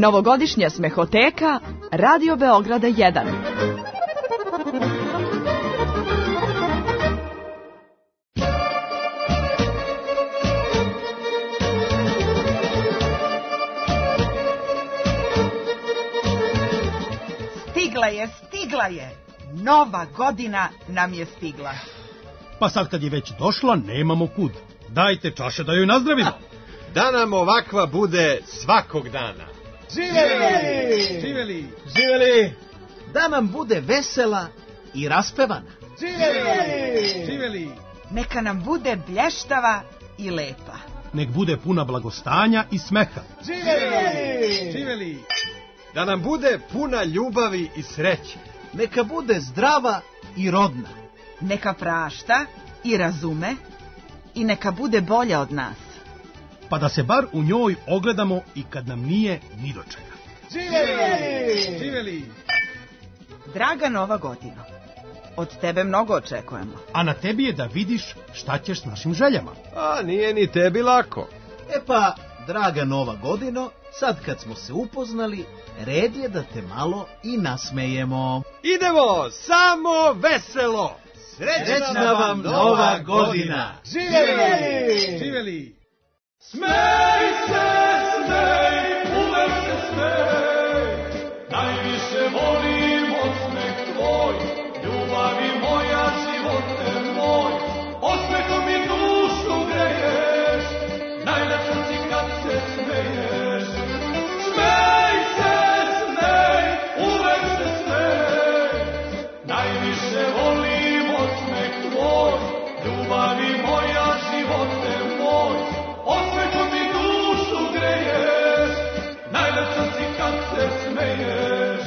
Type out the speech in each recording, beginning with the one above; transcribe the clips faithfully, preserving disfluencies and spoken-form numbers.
Novogodišnja smehoteka Radio Beograda jedan. Stigla je, stigla je. Nova godina nam je stigla. Pa sad kad je već došla, nemamo kud. Dajte čaše da joj nazdravimo. Da nam ovakva bude svakog dana. Živeli! Živeli! Živeli! Da nam bude vesela i raspevana. Živeli! Živeli! Neka nam bude blještava i lepa. Nek bude puna blagostanja i smeha. Živeli! Živeli! Da nam bude puna ljubavi i sreće. Neka bude zdrava i rodna. Neka prašta i razume i neka bude bolja od nas. Pa da se bar u njoj ogledamo i kad nam nije ni do čega. Živeli! Živeli! Draga Nova godina, od tebe mnogo očekujemo. A na tebi je da vidiš šta ćeš s našim željama. A nije ni tebi lako. E pa, draga Nova godino, sad kad smo se upoznali, red je da te malo i nasmejemo. Idemo, samo veselo! Srećna vam Nova godina! Živeli! Živeli! Smej se, smej, uvek se smej, najviše volim osmeh tvoj, ljubavi moja, živote moj, osmehom mi dušu greješ, najlepša si kad se smeješ. Smej se, smej, uvek se smej, najviše volim osmeh tvoj, ljubavi moja, živote moj, osmehom mi dušu greješ, najlepša si kad se smeješ.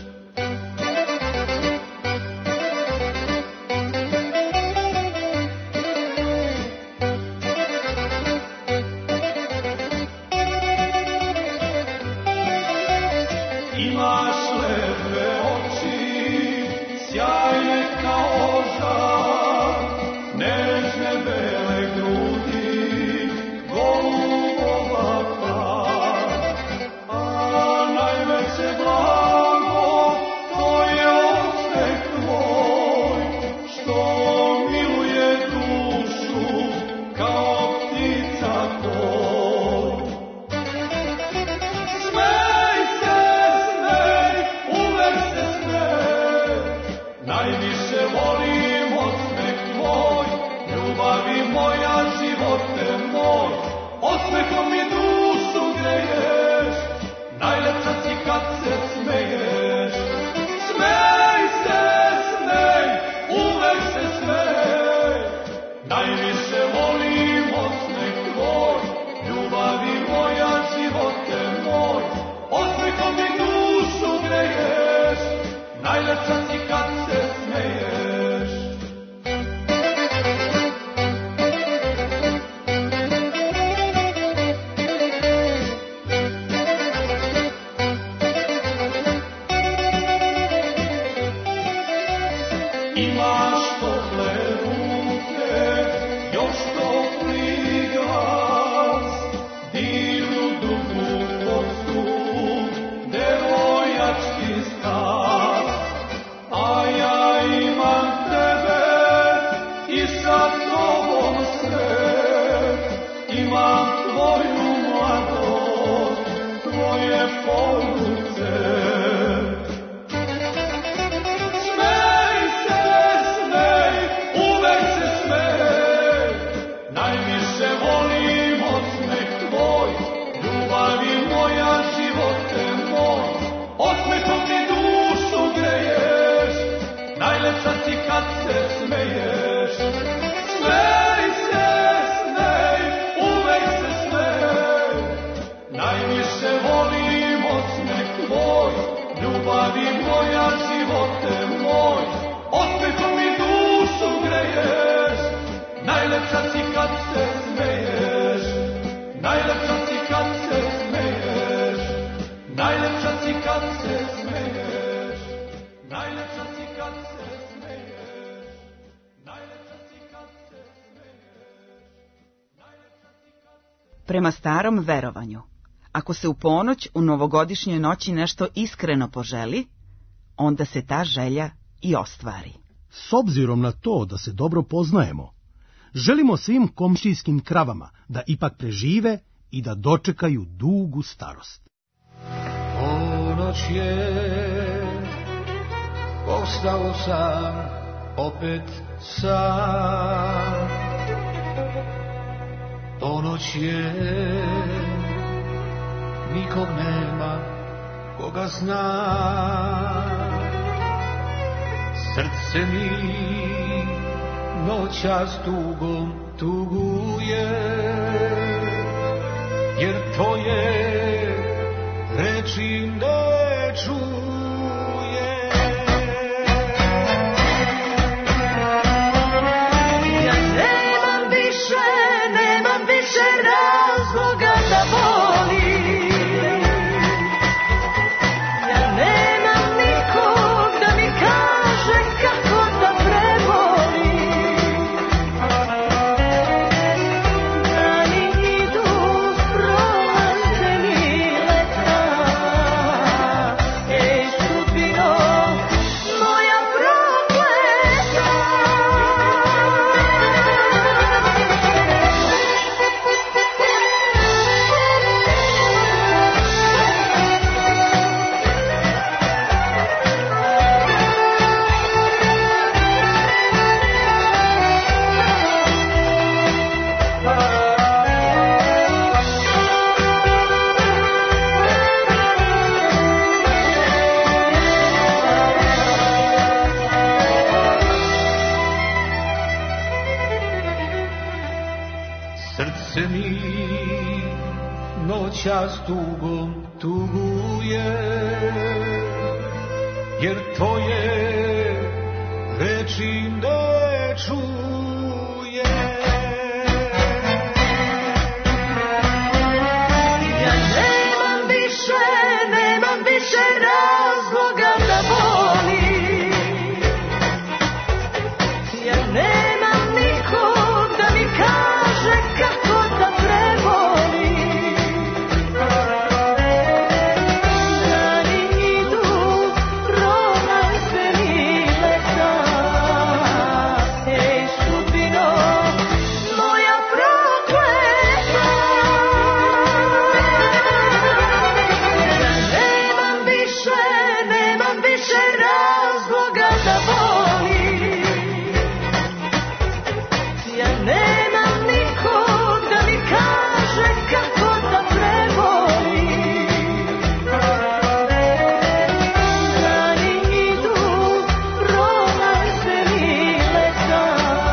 Imaš lepe oči, sjajne kao žar, nežne bele grudi, golubova par, a najveće blago to je osmeh tvoj, što miluje dušu kao ptica tvoj. Smej se, smej, uvek se smej, najviše volim osmeh tvoj, ljubavi moja, živote moj, osmehom mi dušu greješ, najlepša si kad se smeješ. Smej se, smej, uvek se smej, najviše volim osmeh tvoj, ljubavi moja, živote moj, osmehom mi dušu greješ, najlepša si kad se smeješ. Imaš tople ruke, još topli glas, divnu dugu kosu, devojački stas. A ja imam tebe i sa tobom sret, imam tvoju mladost, tvoje poruce. Smej se, smej, uvek se smej, najviše volim osmeh tvoj, ljubavi moja, živote moj, osmehom mi dušu greješ, najlepša si kad se smeješ. Smej se, smej, uvek se smej, najviše volim osmeh tvoj, ljubavi moja, živote moj, osmehom mi dušu greješ, najlepša si kad se smeješ. Najlepša si kad se smeješ, najlepša si kad se smeješ, najlepša si kad se smeješ, najlepša si kad se smeješ, najlepša si kad se... Prema starom verovanju, Ako se u ponoć u novogodišnjoj noći nešto iskreno poželi, onda se ta želja i ostvari. S obzirom na to da se dobro poznajemo, želimo svim komšijskim kravama da ipak prežive i da dočekaju dugu starost. Ponoć je, ostao sam, opet sam. Ponoć je, nikog nema, koga zna. Srce mi noćas tugom tuguje, jer tvoje reči ne čuje. Ja nemam više, nemam više razloga da volim. Ja nemam nikog da mi kaže kako da prebolim. Dani idu, prolaze mi leta. Ej, sudbino, moja prokleta. Srce mi noćas tugom tuguje, jer tvoje reči ne čuje. Ja nemam više, nemam više razloga da volim. Ja nemam nikog da mi kaže kako da prebolim. Dani idu, prolaze mi leta. Ej, sudbino, moja prokleta. Ja nemam više, nemam više razloga da volim. Ja nemam nikog da mi kaže kako da prebolim. Dani idu, prolaze mi leta.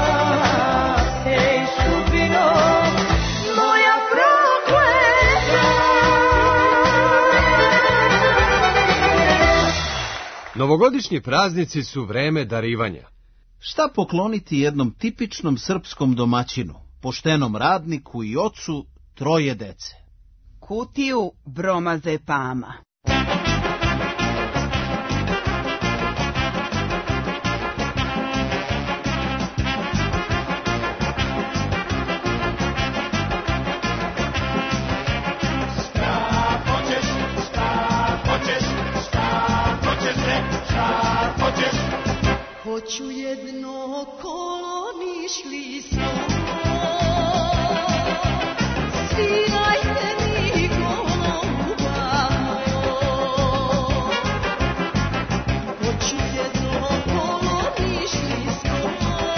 Ej, sudbino, moja prokleta. Novogodišnji praznici su vreme darivanja. Šta pokloniti jednom tipičnom srpskom domaćinu, poštenom radniku i ocu troje dece? Kutiju bromazepama. Hoću jedno kolo, nišli smo. Svirajte mi goluba moj. Hoću jedno kolo, nišli smo.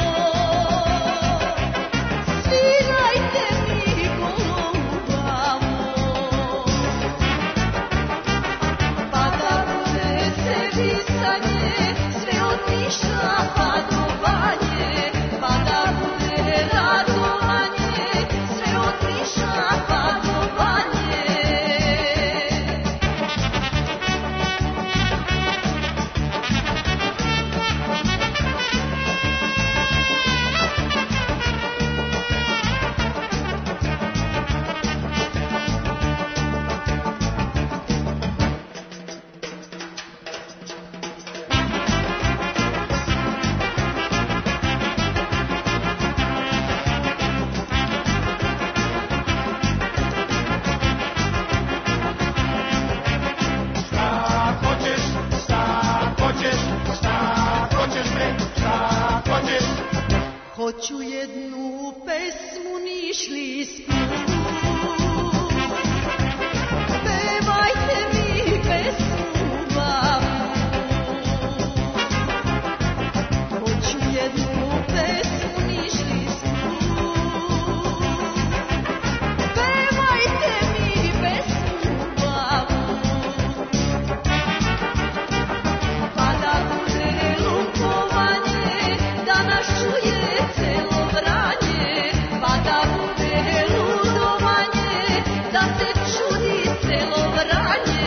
Svirajte mi goluba moj. Pa da bude se visanje, sve otišla pa do banje, pa da bude išli s pevajte mi pesmu babu. Hoću jednu pesmu išli s pevajte mi pesmu babu. Pa da bude lukovanje, da nas čuje celo Vranje. Pa da bude ludovanje, da se čudi celo Vranje.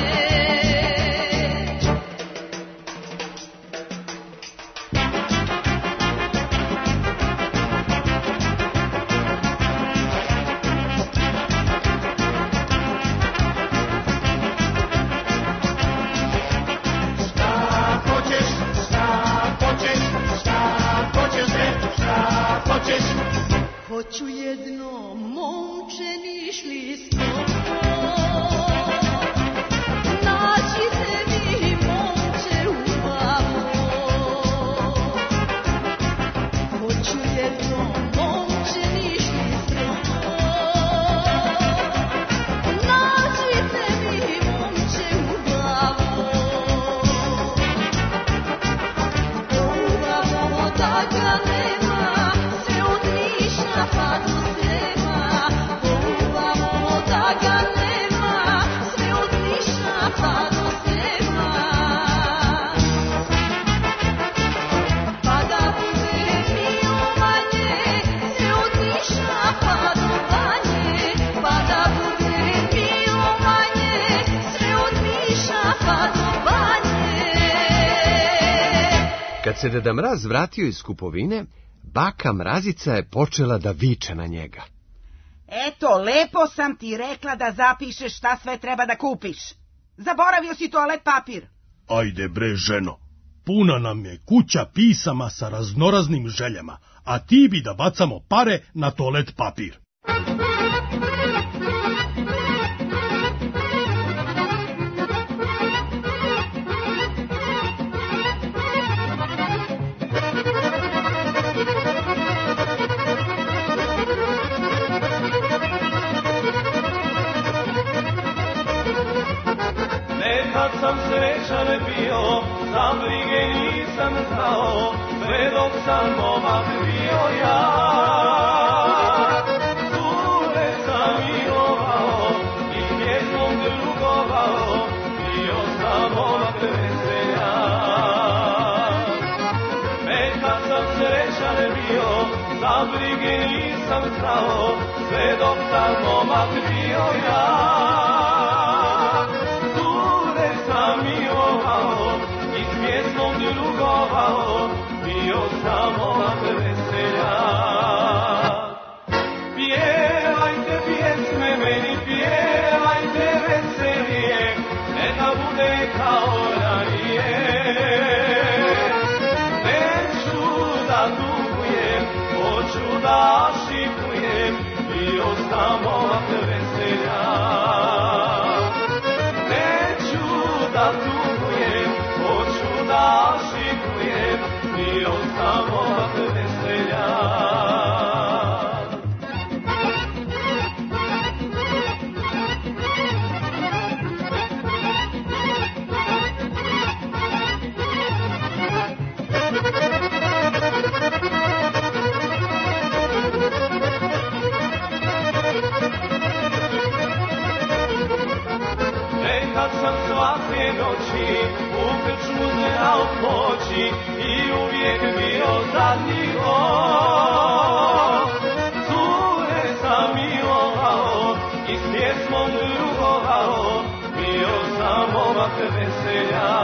Hoću jedno momče nišli s nađite mi momče u babu. Hoću jedno momče nišli s nađite mi momče u babu. Bubamo da ga nema, sve od Niša pa do Srema. Bubamo da ga nema, sve od Niša pa do Srema. Pa da bude milovanje, sve od Niša pa do Banje. Pa da bude milovanje, sve od Niša pa do Banje. Kad se Deda Mraz vratio iz kupovine, baka Mrazica je počela da viče na njega. Eto, lepo sam ti rekla da zapišeš šta sve treba da kupiš. Zaboravio si toalet papir. Ajde bre, ženo, puna nam je kuća pisama sa raznoraznim željama, a ti bi da bacamo pare na toalet papir. Nekad sam srećan bio, za brige nisam znao, sve dok sam momak bio ja. Cure sam milovao i pjesmom drugovao, bio sam momak veselja. Nekad sam srećan bio, za brige nisam znao, sve dok sam momak bio ja. Drugovao, bio sam momak veselja. Pjevajte pjesme meni, pjevajte veselije, neka bude kao ranije. Neću da dugujem, hoću da šikujem, bio sam momak veselja. Neću da dugujem, hoću da šikujem, bio sam momak veselja. Nekad sam svake noći u krčmu znao poći i uvijek bio zadnji god. Cure sam milovao i s pjesmom drugovao, bio sam momak veselja.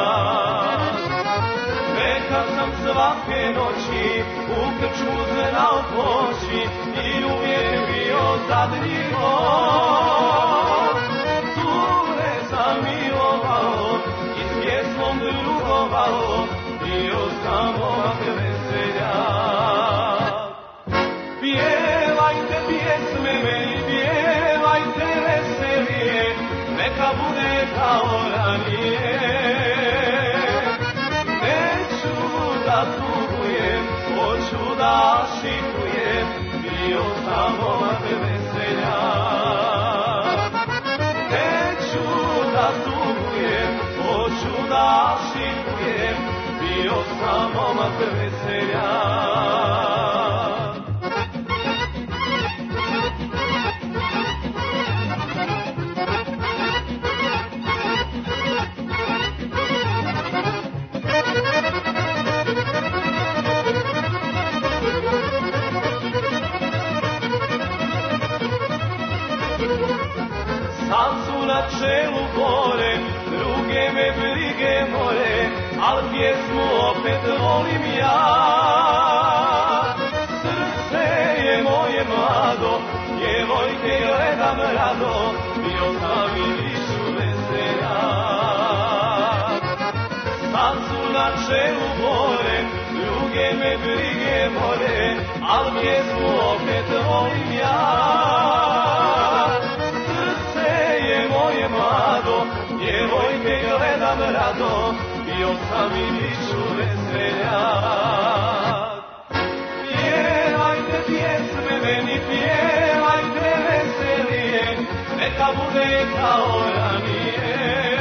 Nekad sam svake noći u krčmu znao poći i uvijek bio zadnji god. Cure sam milovao i s pjesmom drugovao, bio sam momak veselja. Pjevajte pjesme meni, pjevajte veselije, neka bude kao ranije. Neću da tugujem, hoću da šikujem, bio sam momak Tancu na čelu gore, druge me brige more, al pjesmu opet volim ja. Srce je moje mlado, djevojke gledam rado, bio sam i višu veseljak. Tancu na čelu gore, druge me brige more, al pjesmu opet volim ja. Moje mlado, djevojke gledam rado, bio sam i višu veseljak. Pjevajte pjesme meni, pjevajte veselije, neka bude kao ranije.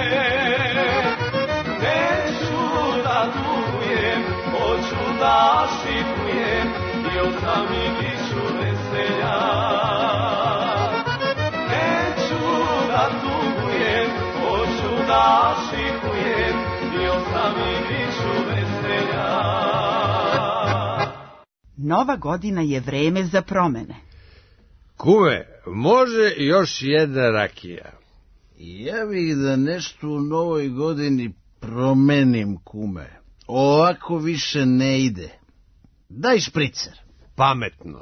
Neću da tugujem, hoću da šikujem, bio sam i višu veseljak. Da tugujem, hoću da šikujem, bio sam i višu veseljak. Nova godina je vreme za promene. Kume, može još jedna rakija? Ja bih da nešto u novoj godini promenim, kume. Ovako više ne ide. Daj špricer. Pametno.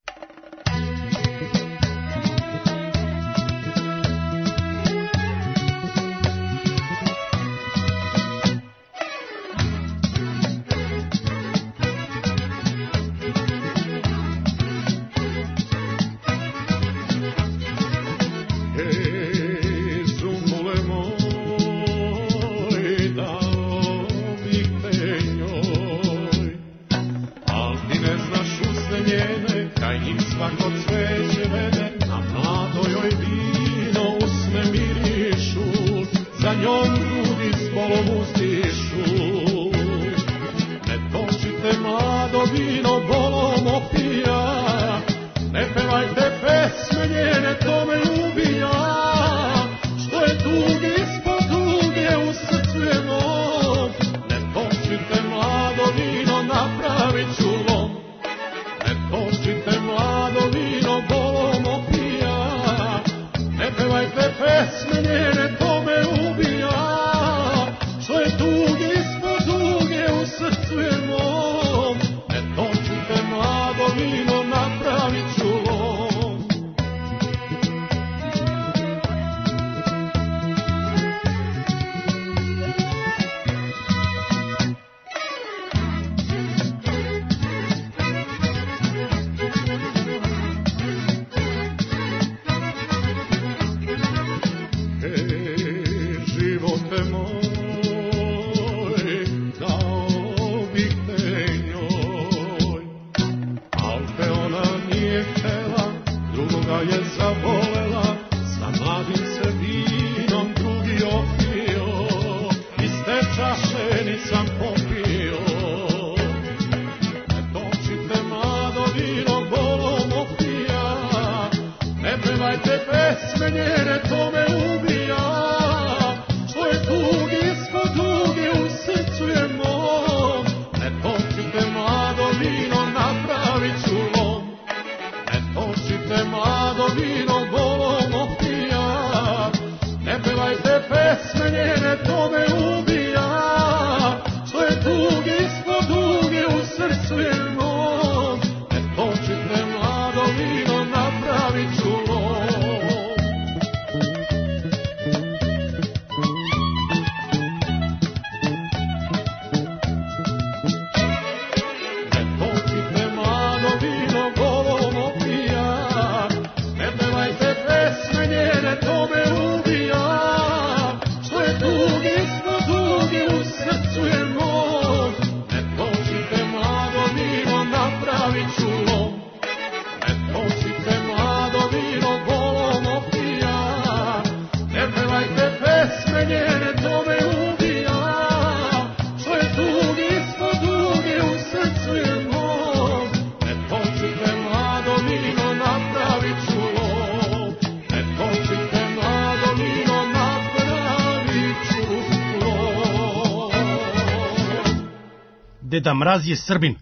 Deda Mraz je Srbin.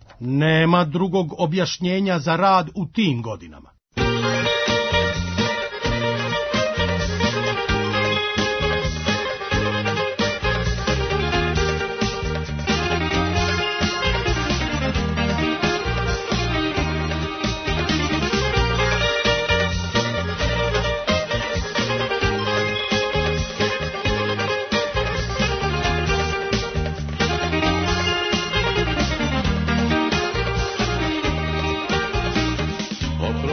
Nema drugog objašnjenja za rad u tim godinama.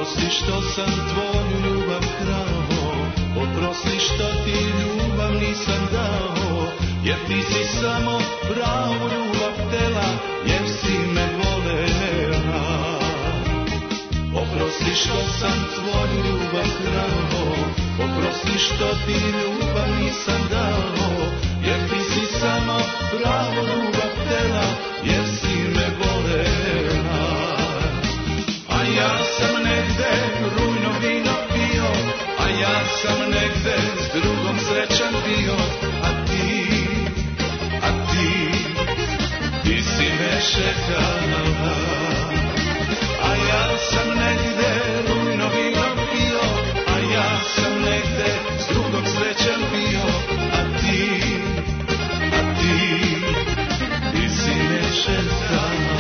Oprosti što sam tvoju ljubav krao, oprosti što ti ljubav nisam dao, jer ti si samo pravu ljubav htela, jer si me volela. Oprosti što sam tvoju ljubav krao, oprosti što ti ljubav nisam dao, jer ti si samo pravu ljubav htela, jer si me volela. A ja sam negde rujno vino pio, a ja sam negde s drugom srećan bio, a ti, a ti, ti si me čekala. A ja sam negde rujno vino pio, a ja sam negde s drugom srećan bio, a ti, a ti, ti si me čekala.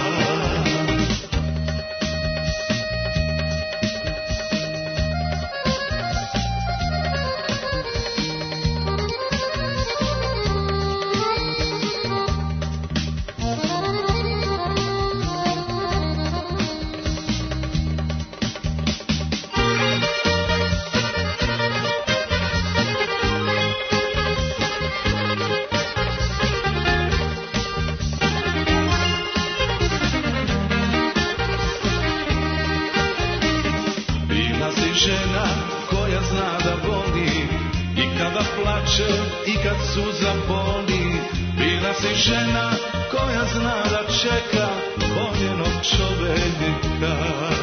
Žena koja zna da voli i kada plače i kad suza boli. Bila si žena koja zna da čeka voljenog čoveka.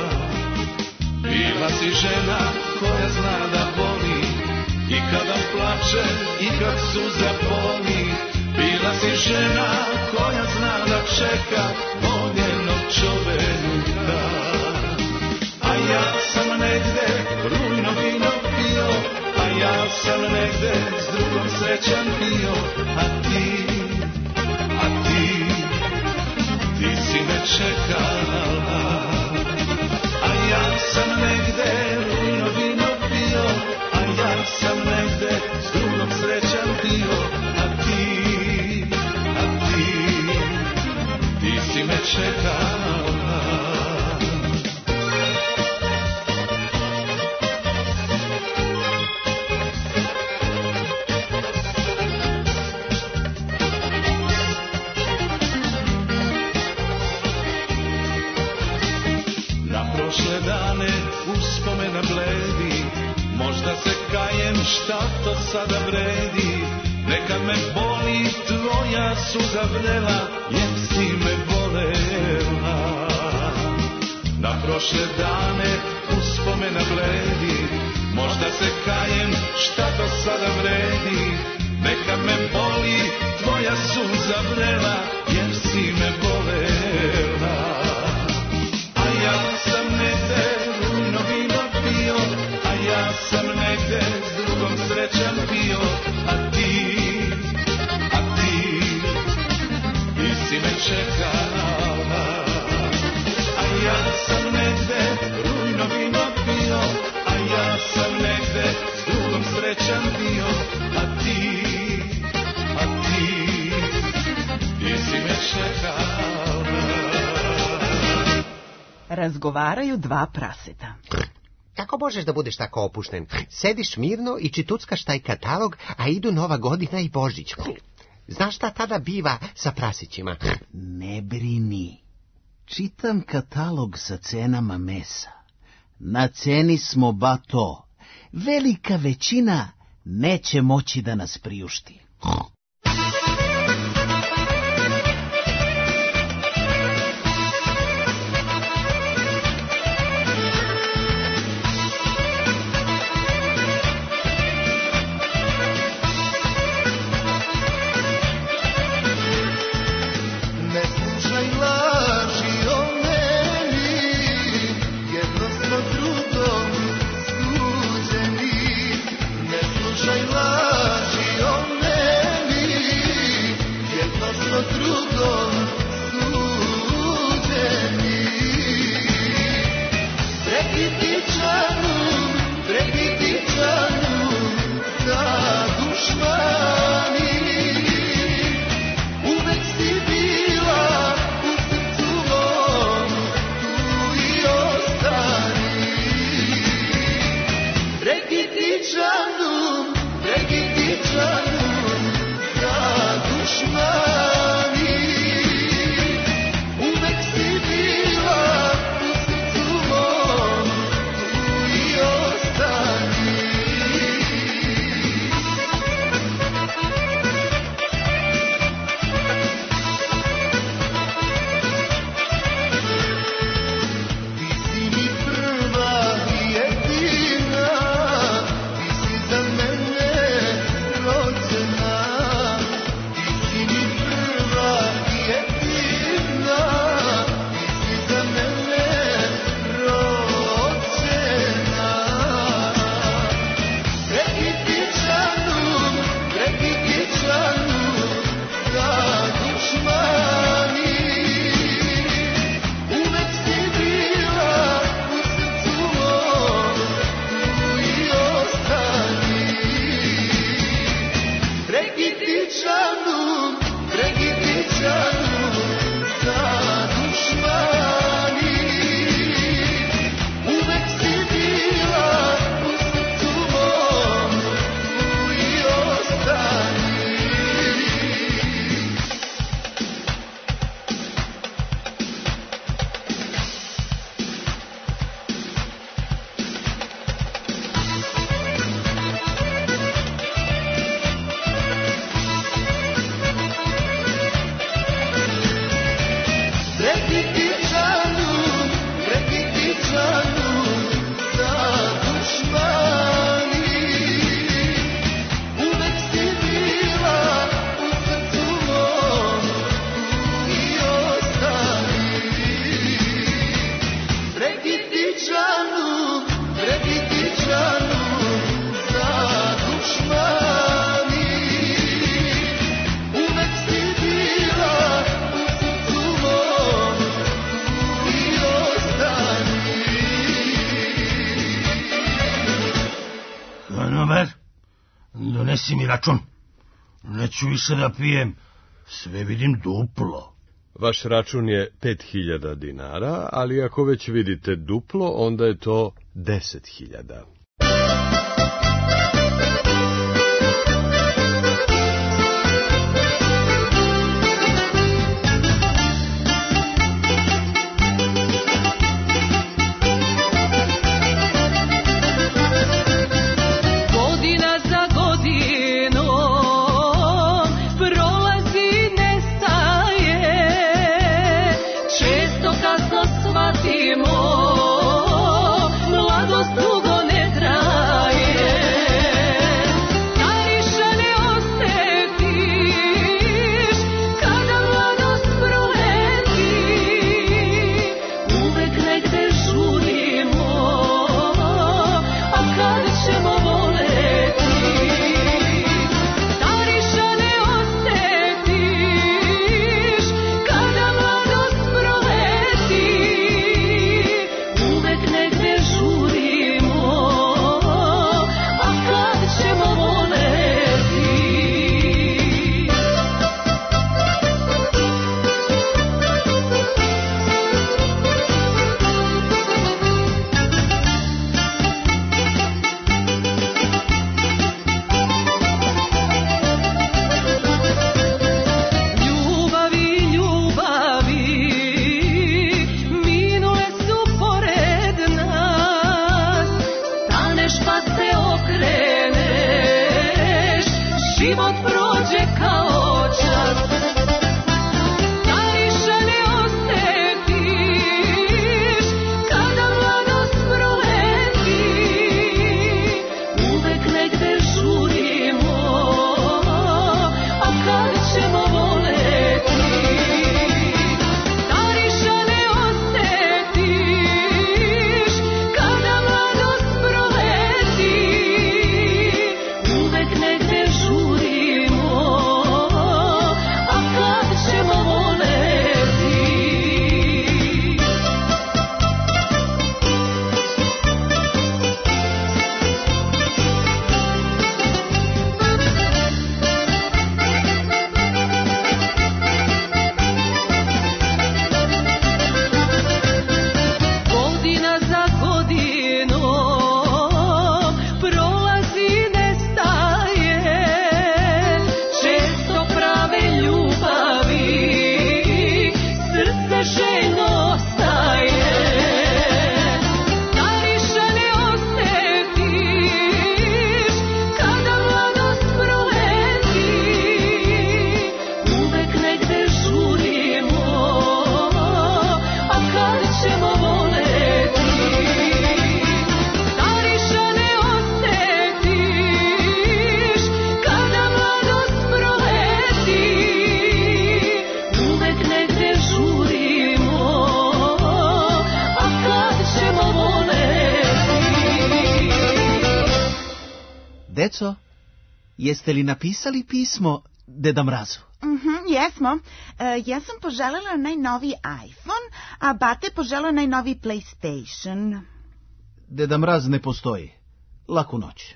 Bila si žena koja zna da voli i kada plače i kad suza boli. Bila si žena koja zna da čeka voljenog čoveka. A ja sam negde rujno vino pio, a ja sam negde s drugom srećan bio, a ti, a ti, ti si me čekala. A ja sam negde rujno vino pio, a ja sam negde s drugom srećan bio, a ti, a ti, ti si me čekala. Prošle dane uspomena bledi, možda se kajem šta to sada vredi. Nekad me boli tvoja suza vrela, jer si me volela. Na prošle dane uspomena bledi, možda se kajem šta to sada vredi. Nekad me boli tvoja suza vrela, jer si me volela. A ja sam negde rujno vino pio, a ja sam negde s drugom srećan bio, a ti, a ti, ti si me čekala. A ja sam negde rujno vino pio, a ja sam negde s drugom srećan bio, a ti, a ti, ti si me čekala. Razgovaraju dva praseta. Kako možeš da budeš tako opušten? Sediš mirno i čituckaš taj katalog, a idu Nova godina i Božić. Znaš šta tada biva sa prasićima? Ne brini. Čitam katalog sa cenama mesa. Na ceni smo ba to. Velika većina neće moći da nas priušti. Slušaj laži o meni, Konobar, donesi mi račun. Neću više da pijem, sve vidim duplo. Vaš račun je pet hiljada dinara, ali ako već vidite duplo, onda je to deset hiljada. Deco, jeste li napisali pismo Deda Mrazu? Mhm, jesmo. E, ja sam poželjela najnoviji iPhone, a Bate poželeo najnoviji PlayStation. Deda Mraz ne postoji. Laku noć.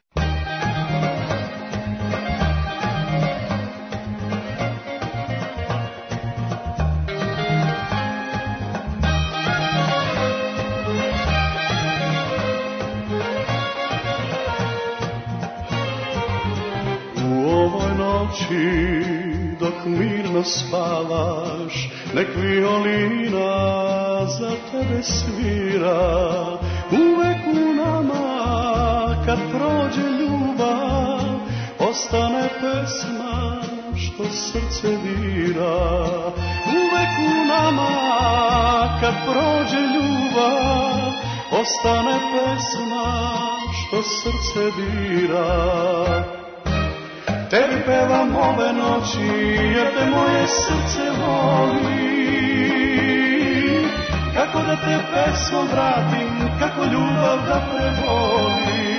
Dok mirno spavaš, nek violina za tebe svira. Uvek u nama, kad prođe ljubav, ostane pesma što srce dira. Uvek u nama, kad prođe ljubav, ostane pesma što srce dira. Tebi pevam ove noći, jer te moje srce voli. Kako da te pesmom vratim, kako ljubav da preboli.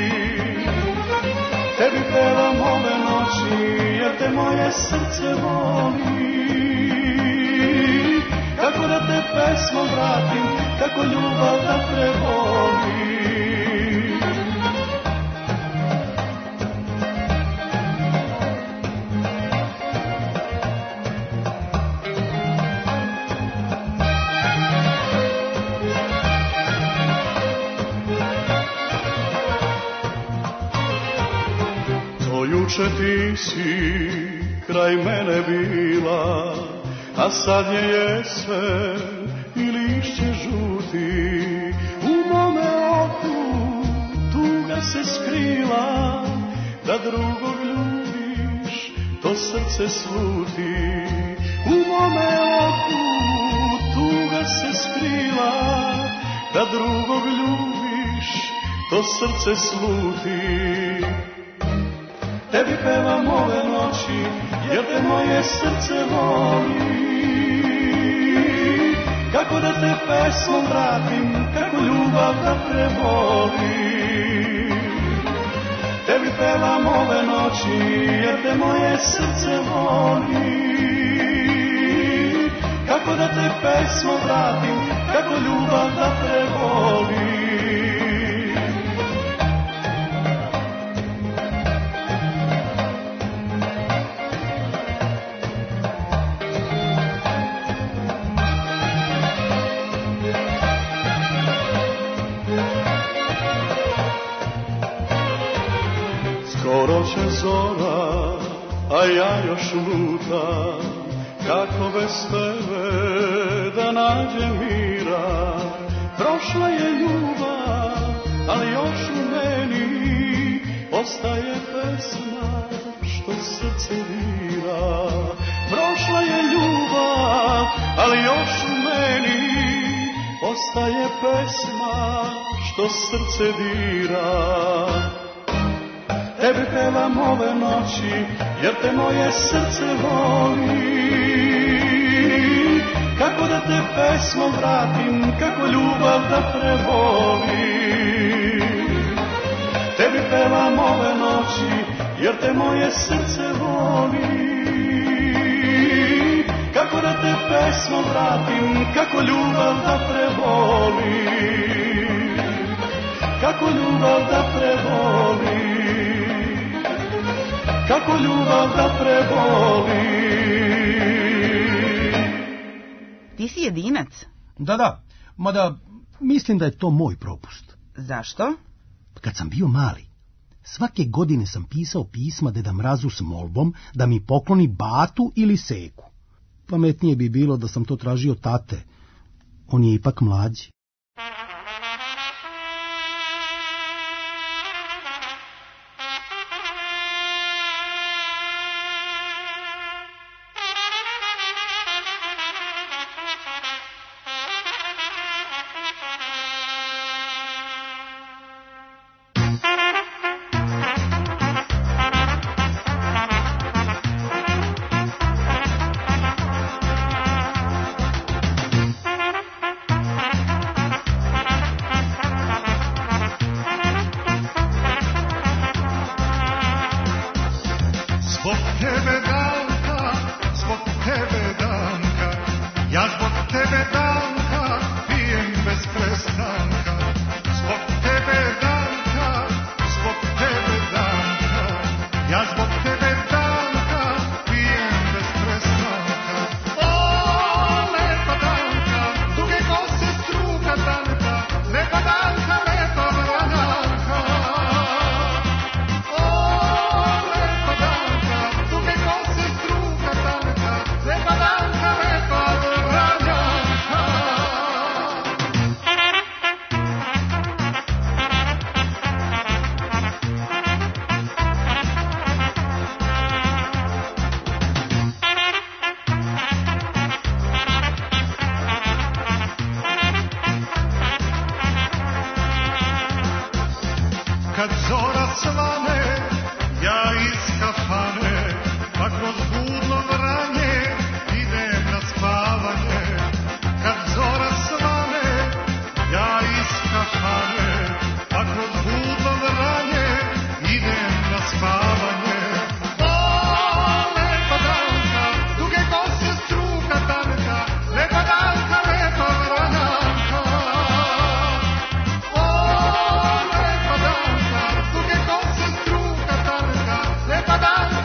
Tebi pevam ove noći, jer te moje srce voli. Kako da te pesmom vratim, kako ljubav da preboli. Juče ti si kraj mene bila, a sad je jesen i lišće žuti. U mome oku tuga se skrila, da drugog ljubiš, to srce sluti. U mome oku tuga se skrila, da drugog ljubiš, to srce sluti. Tebi pevam ove noći, jer te moje srce voli. Kako da te pesmom vratim, kako ljubav da preboli. Tebi pevam ove noći, jer te moje srce voli. Kako da te pesmom vratim, kako ljubav da preboli. Skoro će zora, a ja još lutam, kako bez tebe da nađem mira. Prošla je ljubav, ali još u meni ostaje pesma što srce dira. Prošla je ljubav, ali još u meni ostaje pesma što srce dira. Tebi pevam ove noći, jer te moje srce voli. Kako da te pesmom vratim, kako ljubav da preboli. Tebi pevam ove noći, jer te moje srce voli. Kako da te pesmom vratim, kako ljubav da preboli. Kako ljubav da preboli. Kako ljubav da preboli. Ti si jedinac? Da, da, mada mislim da je to moj propust. Zašto? Kad sam bio mali, svake godine sam pisao pisma Deda Mrazu s molbom da mi pokloni batu ili seku. Pametnije bi bilo da sam to tražio tate. On je ipak mlađi. Kad zora svane, ja iz kafane, pa kroz budno vranje idem na spavanje. Kad zora svane, ja iz kafane, pa kroz budno vranje idem na spavanje. O, lepa danka, duge kose struka tanka, lepa danka, lepa vranjanka. O, lepa danka, duge kose struka tanka, lepa danka.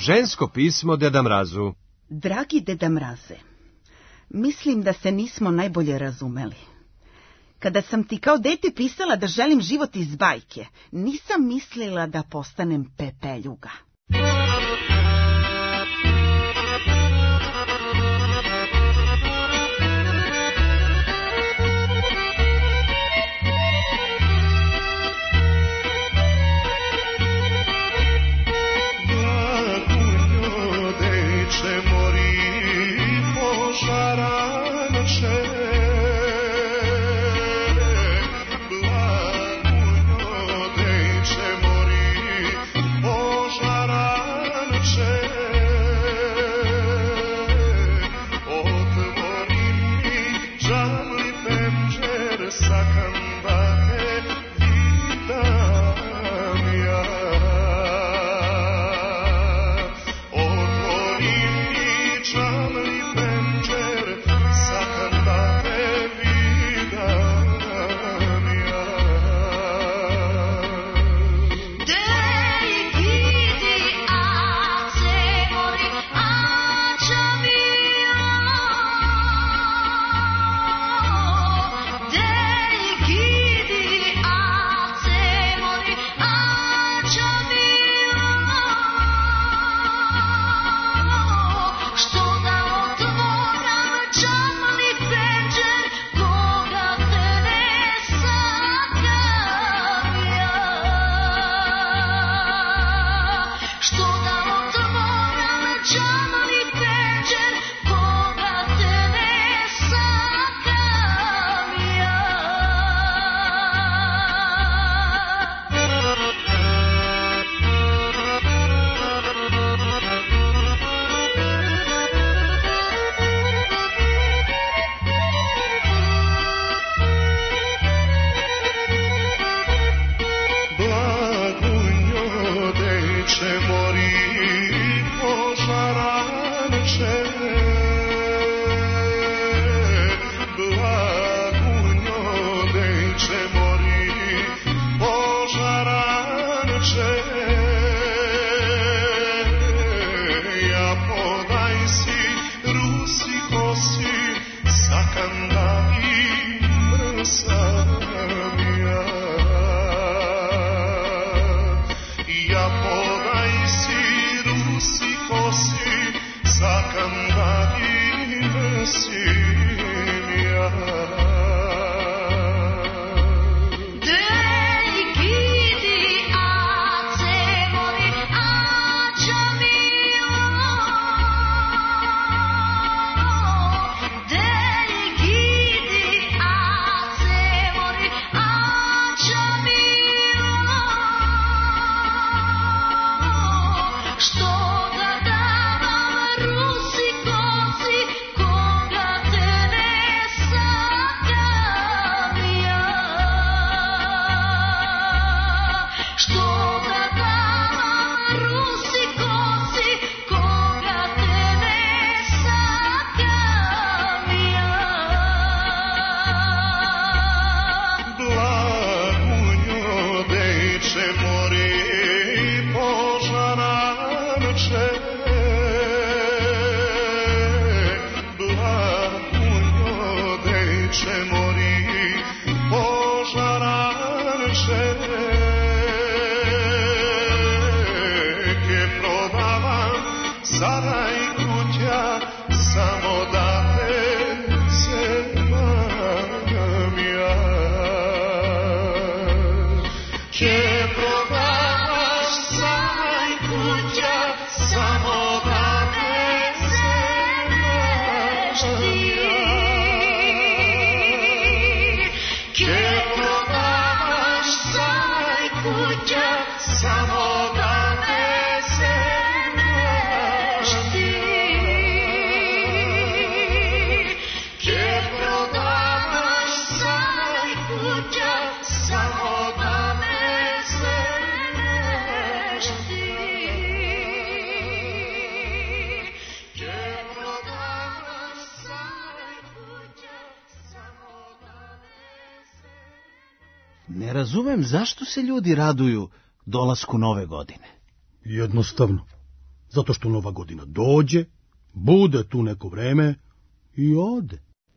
Žensko pismo Deda Mrazu. Dragi Deda Mraze, mislim da se nismo najbolje razumeli. Kada sam ti kao dete pisala da želim život iz bajke, nisam mislila da postanem pepeljuga. Ne razumem zašto se ljudi raduju dolasku nove godine. Jednostavno, zato što Nova godina dođe, bude tu neko vreme i ode.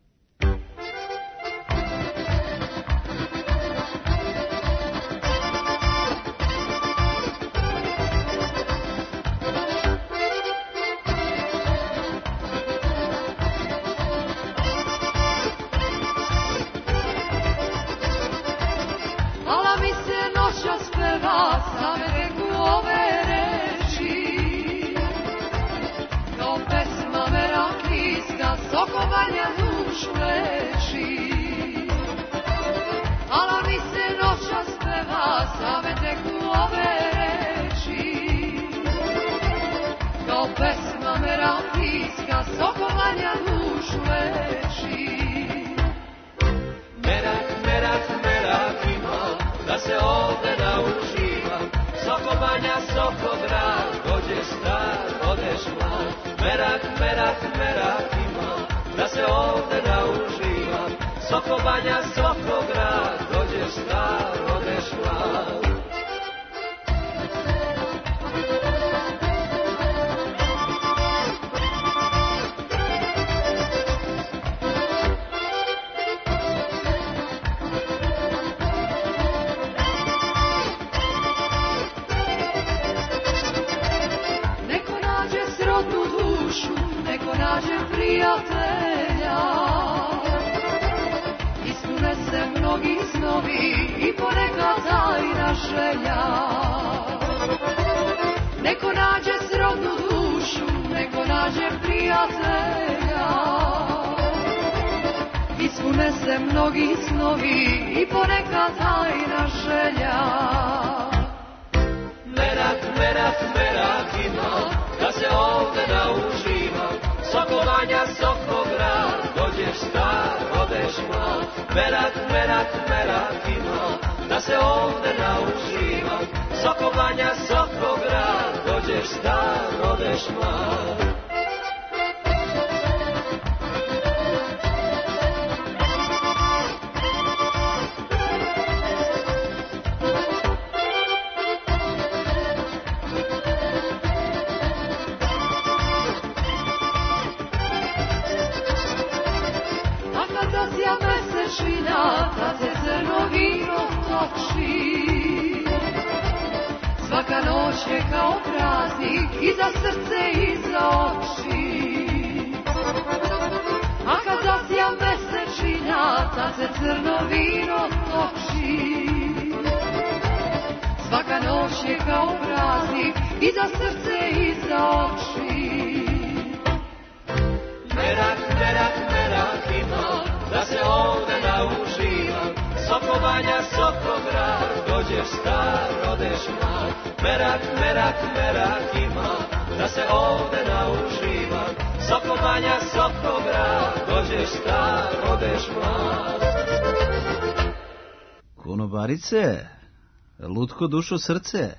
Konobarice, lutko dušo srce,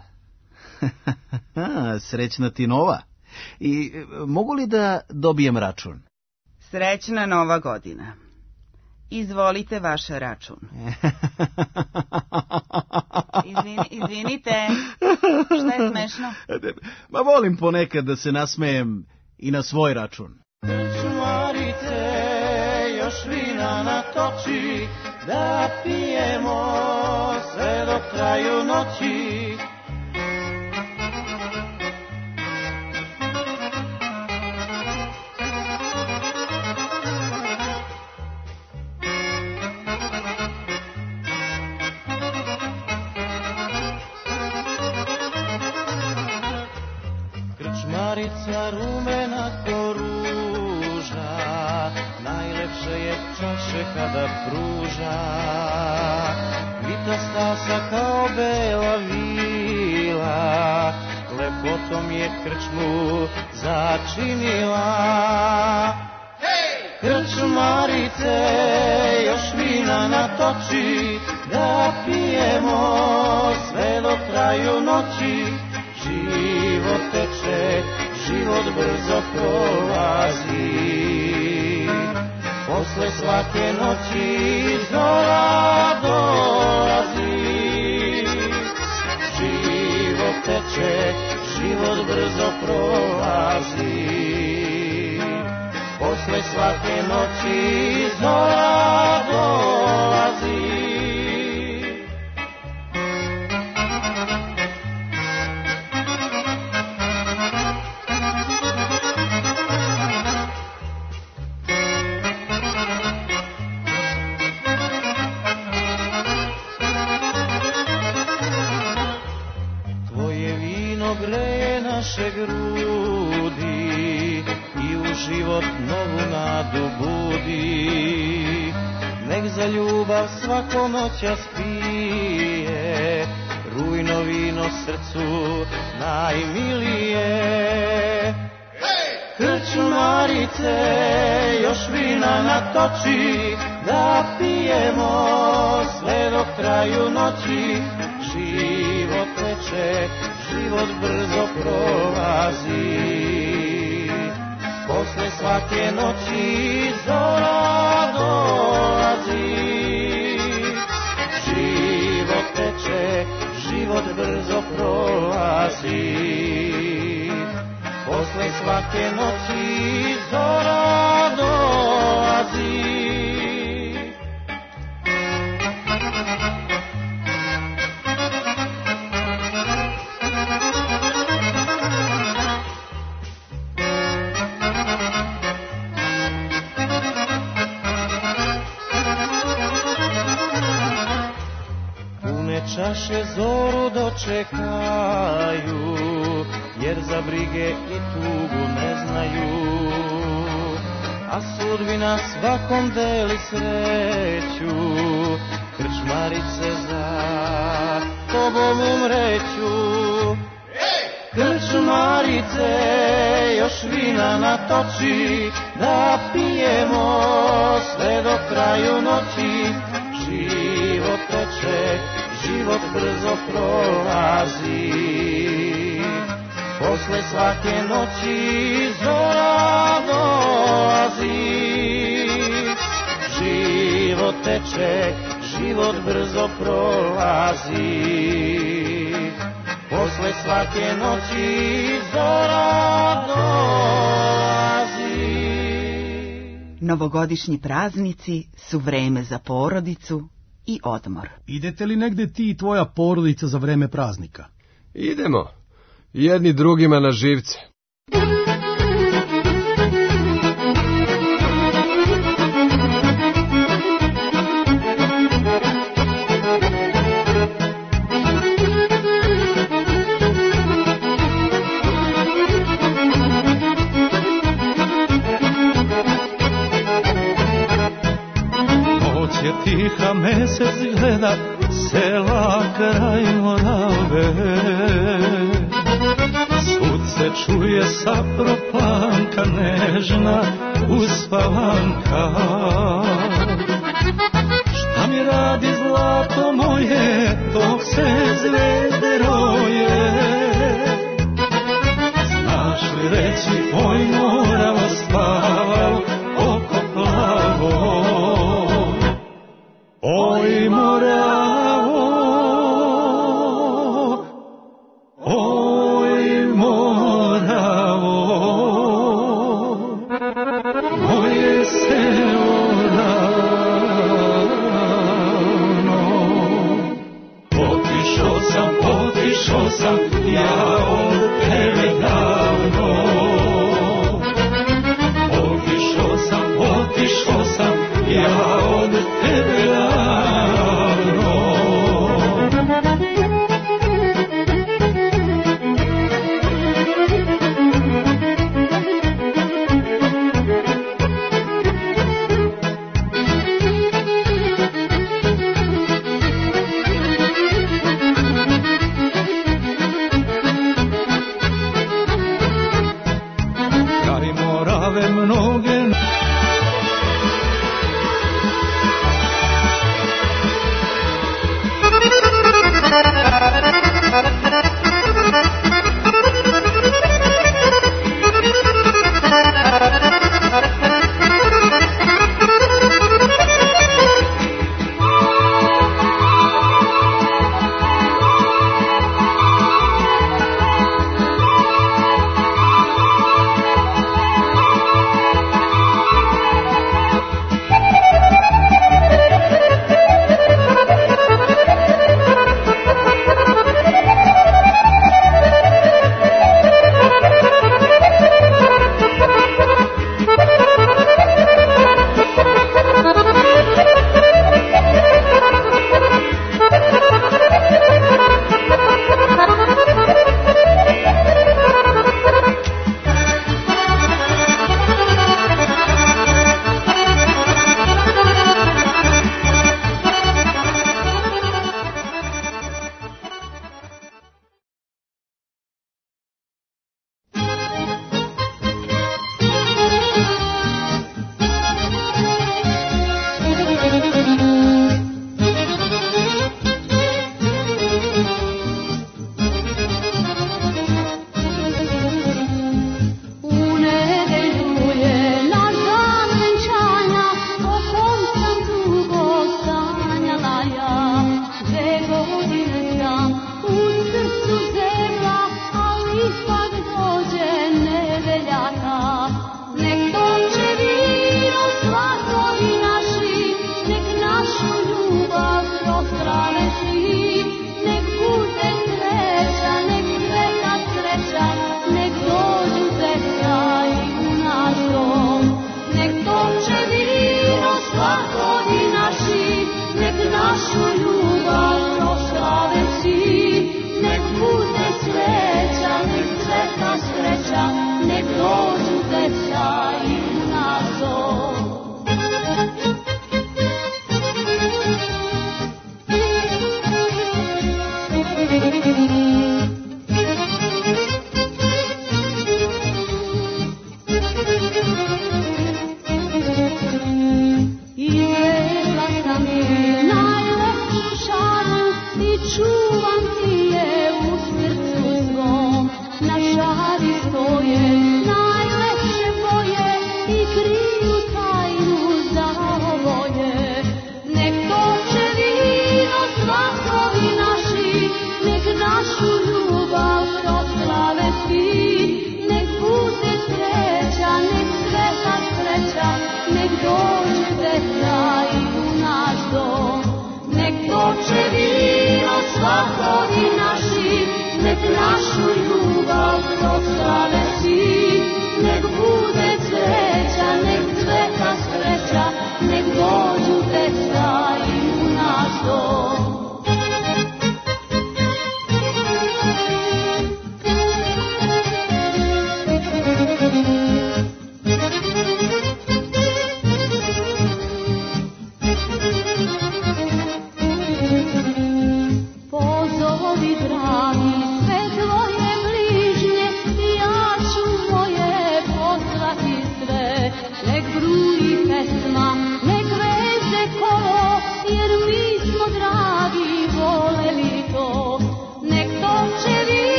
srećna ti nova. I mogu li da dobijem račun? Srećna nova godina. Izvolite vaš račun. Izvini, izvinite, šta je smešno? Ma volim ponekad da se nasmejem i na svoj račun. Čumarice, još vina natoči, da pijemo sve do kraju noći. Krčmarica rumena ko ruža, najlepše je čaše kada pruža. Vita stasa kao bela vila, lepotom je krčmu začinila. Krčmarice, još vina natoči, da pijemo sve do kraju noći. Život teče, život brzo prolazi, posle svake noći zora dolazi. Život teče, život brzo prolazi. svake noći zora dolazi. Greje naše grudi i u život novu nadu budi. Nek za ljubav svako noćas pije rujno vino srcu najmilije. Krčmarice, još vina natoči, da pijemo sve dok traju noći. Život teče, život brzo prolazi, posle svake noći zora dolazi. Život teče, život brzo prolazi, posle svake noći zora dolazi. Čaše zoru dočekaju, jer za brige i tugu ne znaju. A sudbina svakom deli sreću, krčmarice za tobom umreću. Krčmarice, još vina natoči, da pijemo sve do kraju noći. Život teče, život brzo prolazi, posle svake noći zora dolazi. Život teče, život brzo prolazi, posle svake noći zora dolazi. Novogodišnji praznici su vreme za porodicu i odmor. Idete li negde ti i tvoja porodica za vreme praznika? Idemo, jedni drugima na živce. Je tiha, mesec gleda sela kraj Morave. Svud se čuje saproplanka nežna uspavanka. Šta mi radi zlato moje dok se zvezde roje? Znaš li reći oj Moravo spaval oko plavo? Oj Moravo, oj Moravo, moje selo ravno. Otišao sam, otišao sam, ja od tebe davno. Otišao sam, otišao sam, ja od tebe davno.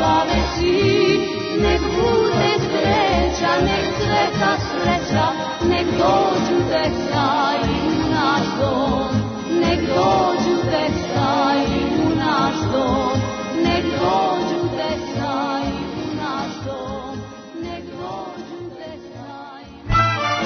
slave si, nek bude sreća, nek sveta sreća, nek dođu deca i u naš dom, nek dođu deca i u naš dom, nek dođu deca i u naš dom, nek dođu deca i u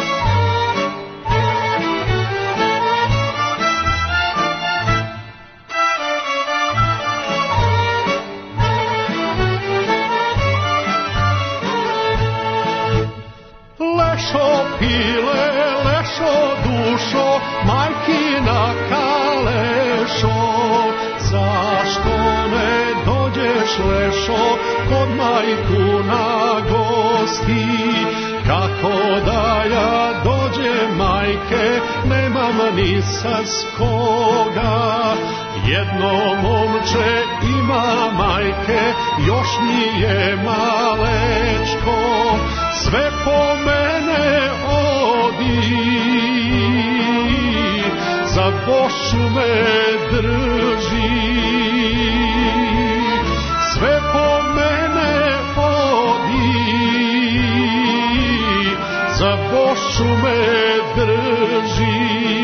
Lešo pile, lešo dušo, majkina kalešo, zašto ne dođeš lešo kod majku na gosti? Kako da ja dođem majke, nemam ni sa koga. Jedno momče ima majke, još nije malečko, sve po mene odi, za vošu me drži. Sve po mene odi, za vošu me drži.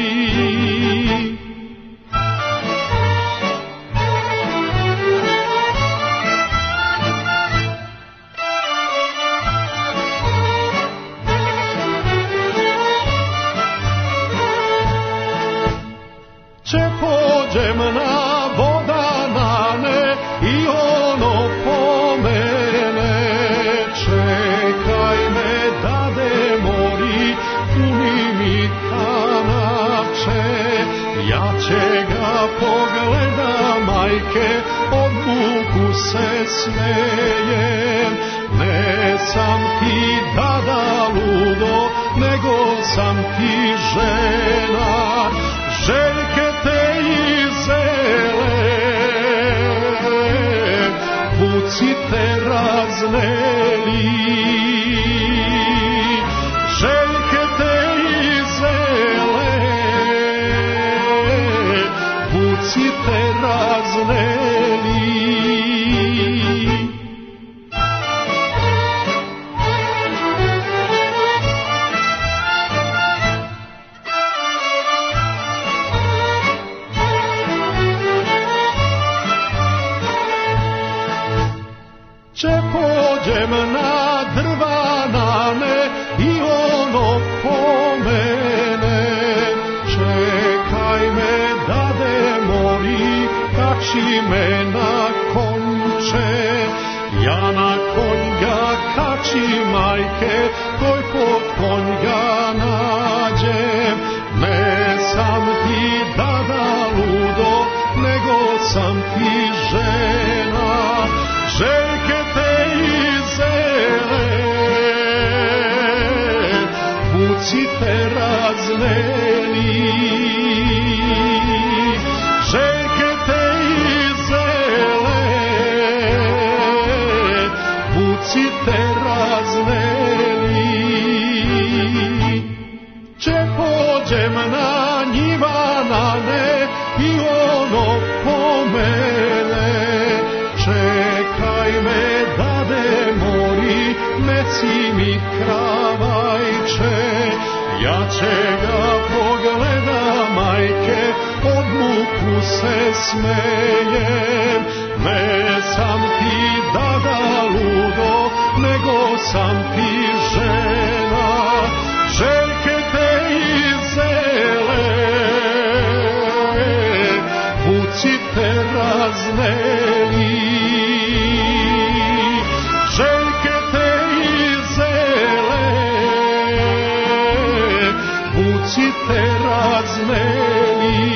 Če pođem na vodanane i ono pomene, čekaj me dade mori, puni mi kanapče, ja će ga pogleda majke, od muku se smejem. Ne sam ti dada ludo, nego sam ti žena, željke te i zele, puci te razneli. Željke te i zele, puci te razneli. Če pođem na drvanane i ono pomene, čekaj me dade mori, kači me na konče. Ja na konja kači majke, koj pod konja nađem. Ne sam ti dada ludo, nego sam ti žena, željke te i zele, puci te razneli. Željke te i zele, puci te razneli. Če pođem na njivanane i ono pomene, čekaj me dade mori, meci mi kravajče, ja će ga pogleda majke, od muku se smejem. Ne sam ti dada ludo, nego sam ti žena, željke te i zele, puci te razneli. Željke te i zele, puci te razneli.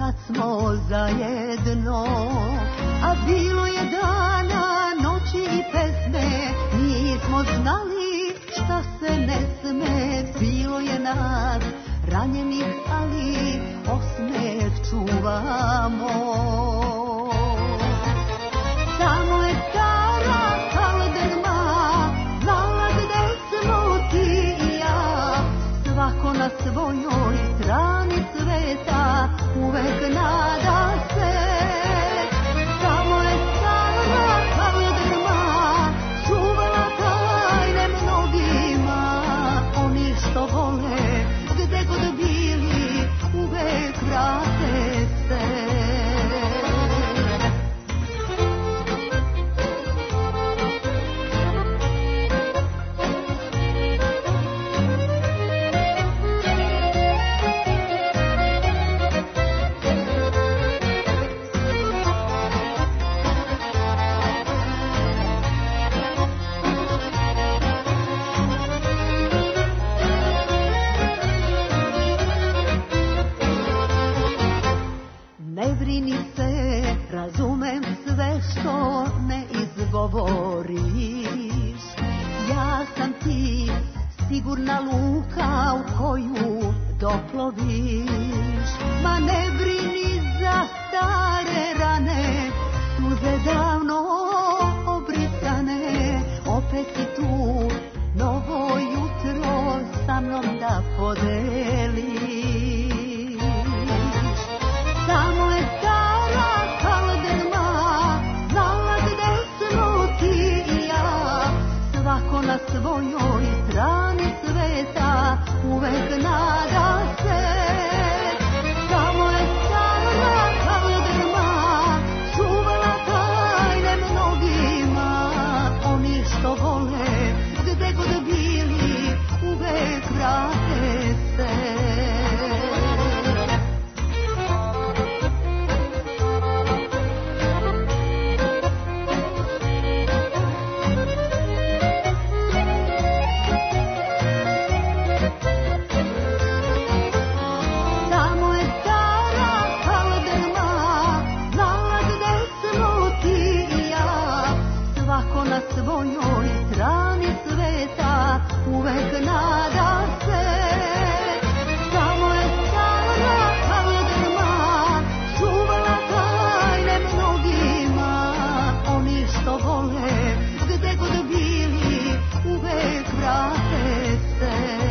kad smo zajedno. A bilo je dana, noći i pesme, nismo znali šta se ne sme. Bilo je nas ranjenih, ali osmeh čuvamo. Samo je stara kalderma znala gde smo ti i ja. Svako na svojoj strani sveta uvek nada se. Samo je stara kalderma čuvala tajne mnogima. Oni što vole gde god bili uvek vrate se. Razumem sve što ne izgovoriš. Ja sam ti sigurna luka u koju doploviš. Ma ne brini za stare rane, suze davno obrisane. Opet si tu novo jutro sa mnom da podeliš. Samo je stara kalderma znala gde smo ti i ja. Svako na svojoj strani sveta uvek nada se. Samo je stara kalderma čuvala tajne mnogima. Oni što vole gde god bili uvek vrate se. Svojoj strani sveta uvek nada se. Samo je stara kalderma čuvala tajne mnogima. Oni što vole gde god bili uvek vrate se.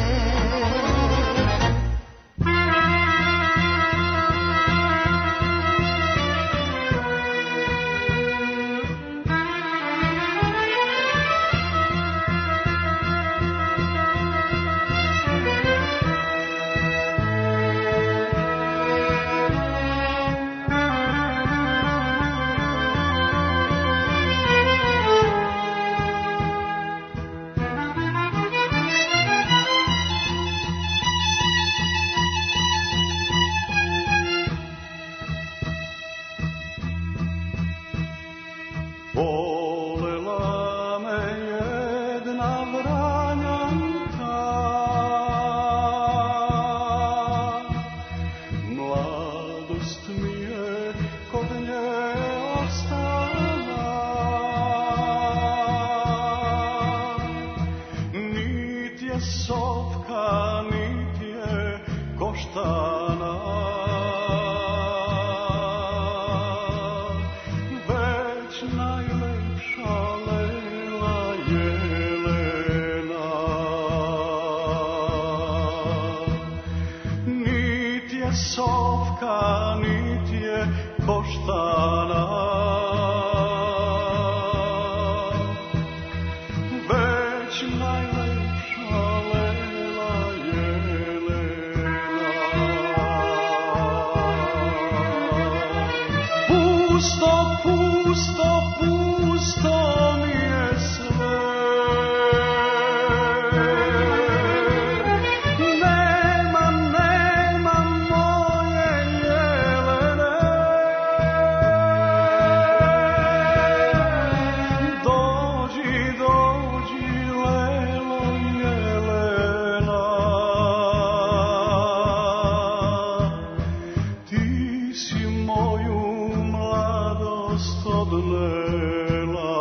si moju mladost odlela.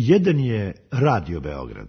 jedan je Radio Beograd.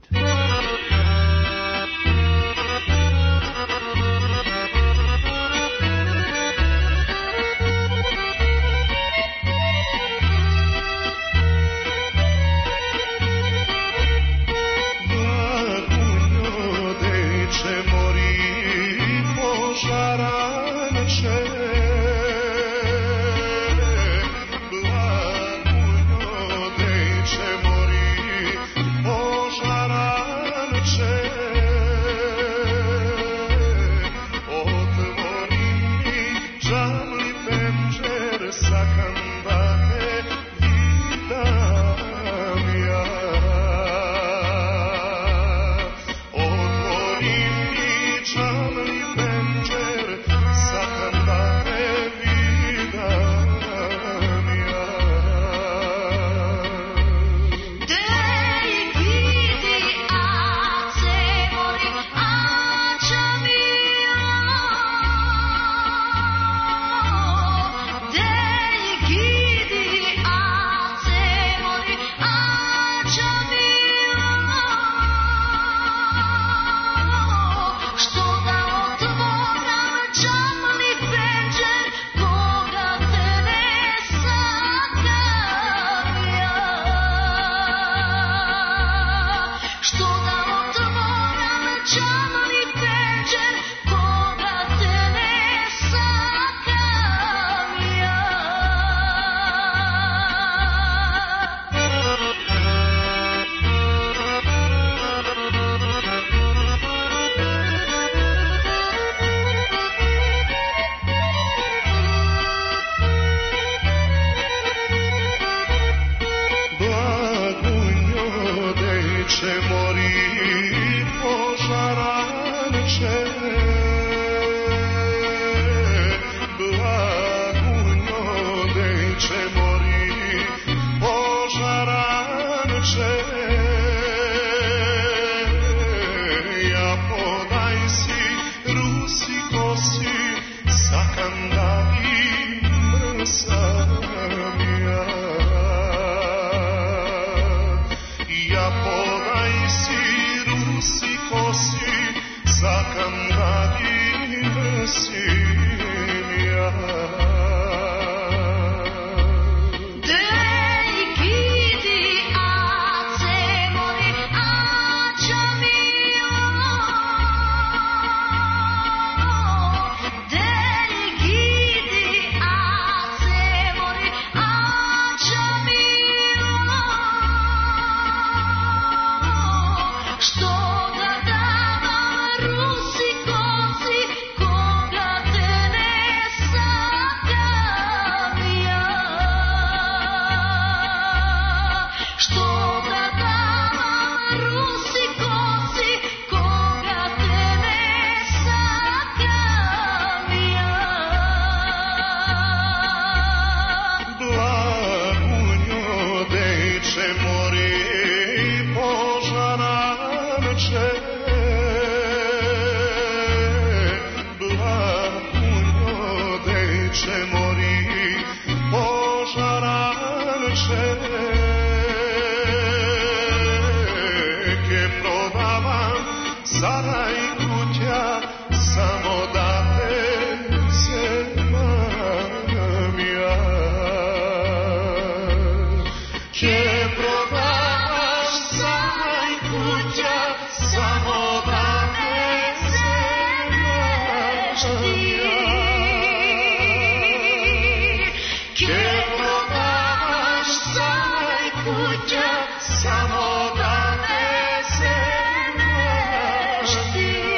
Samo da me se nešti.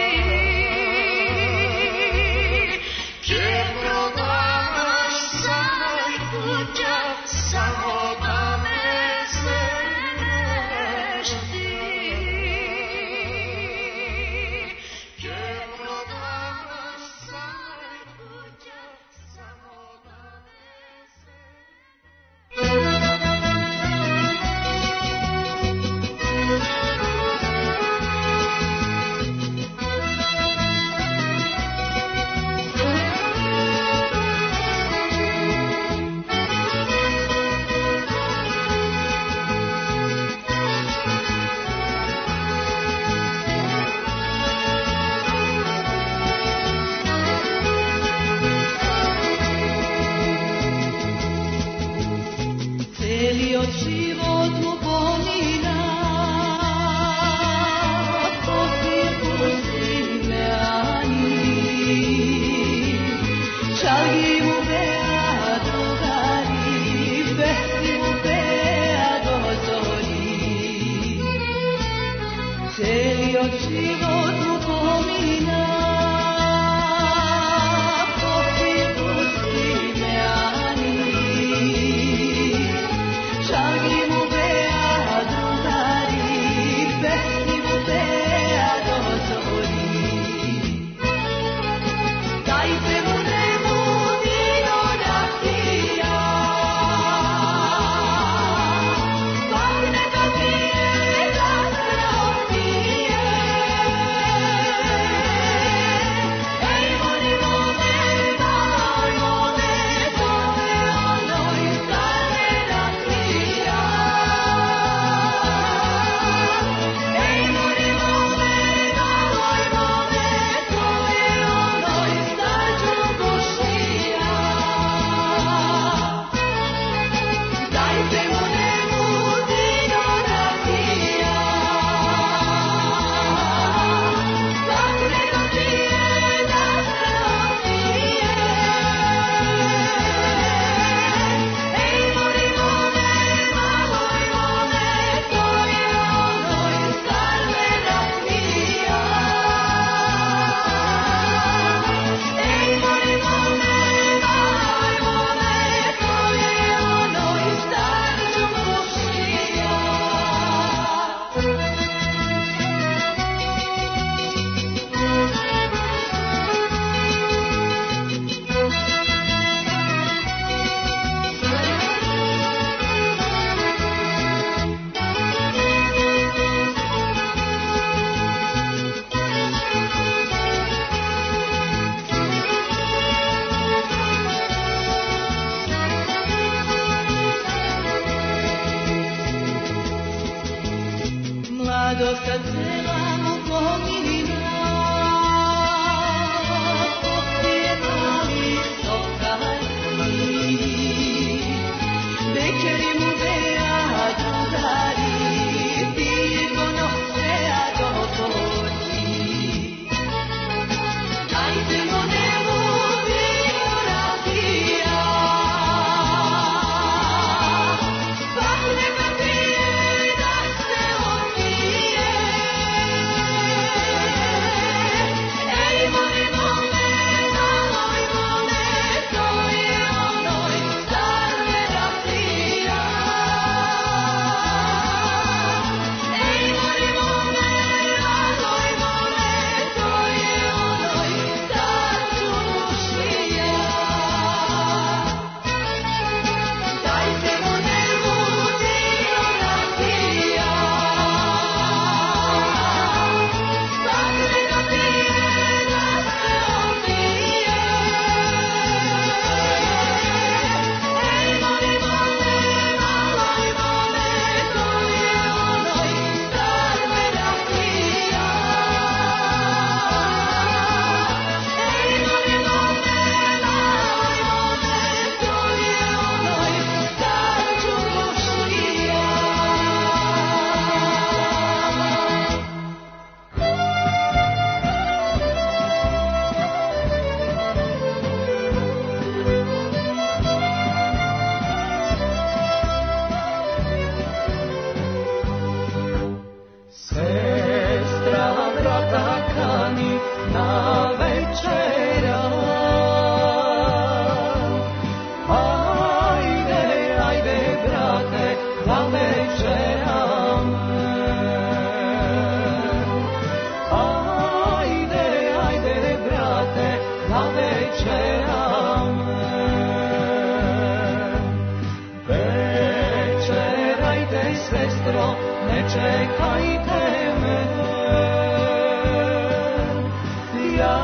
čekajte me, ja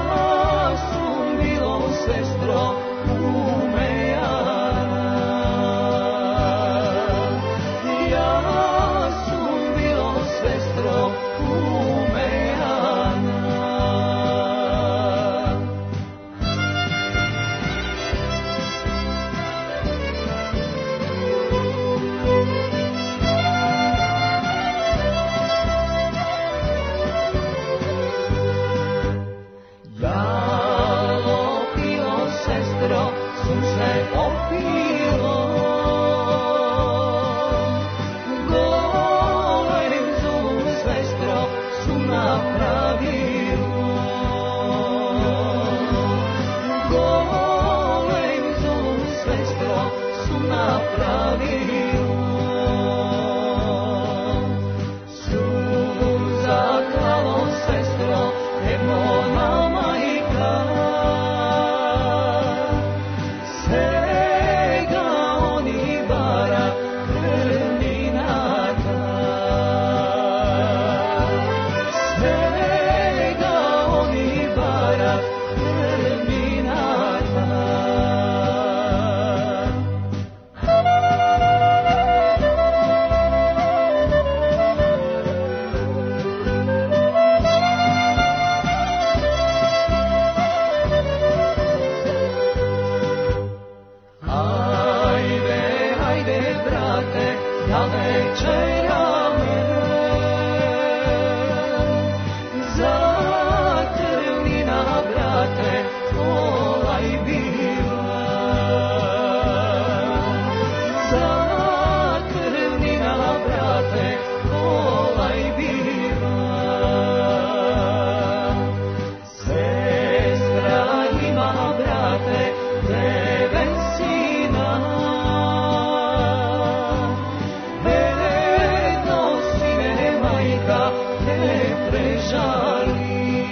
prežali.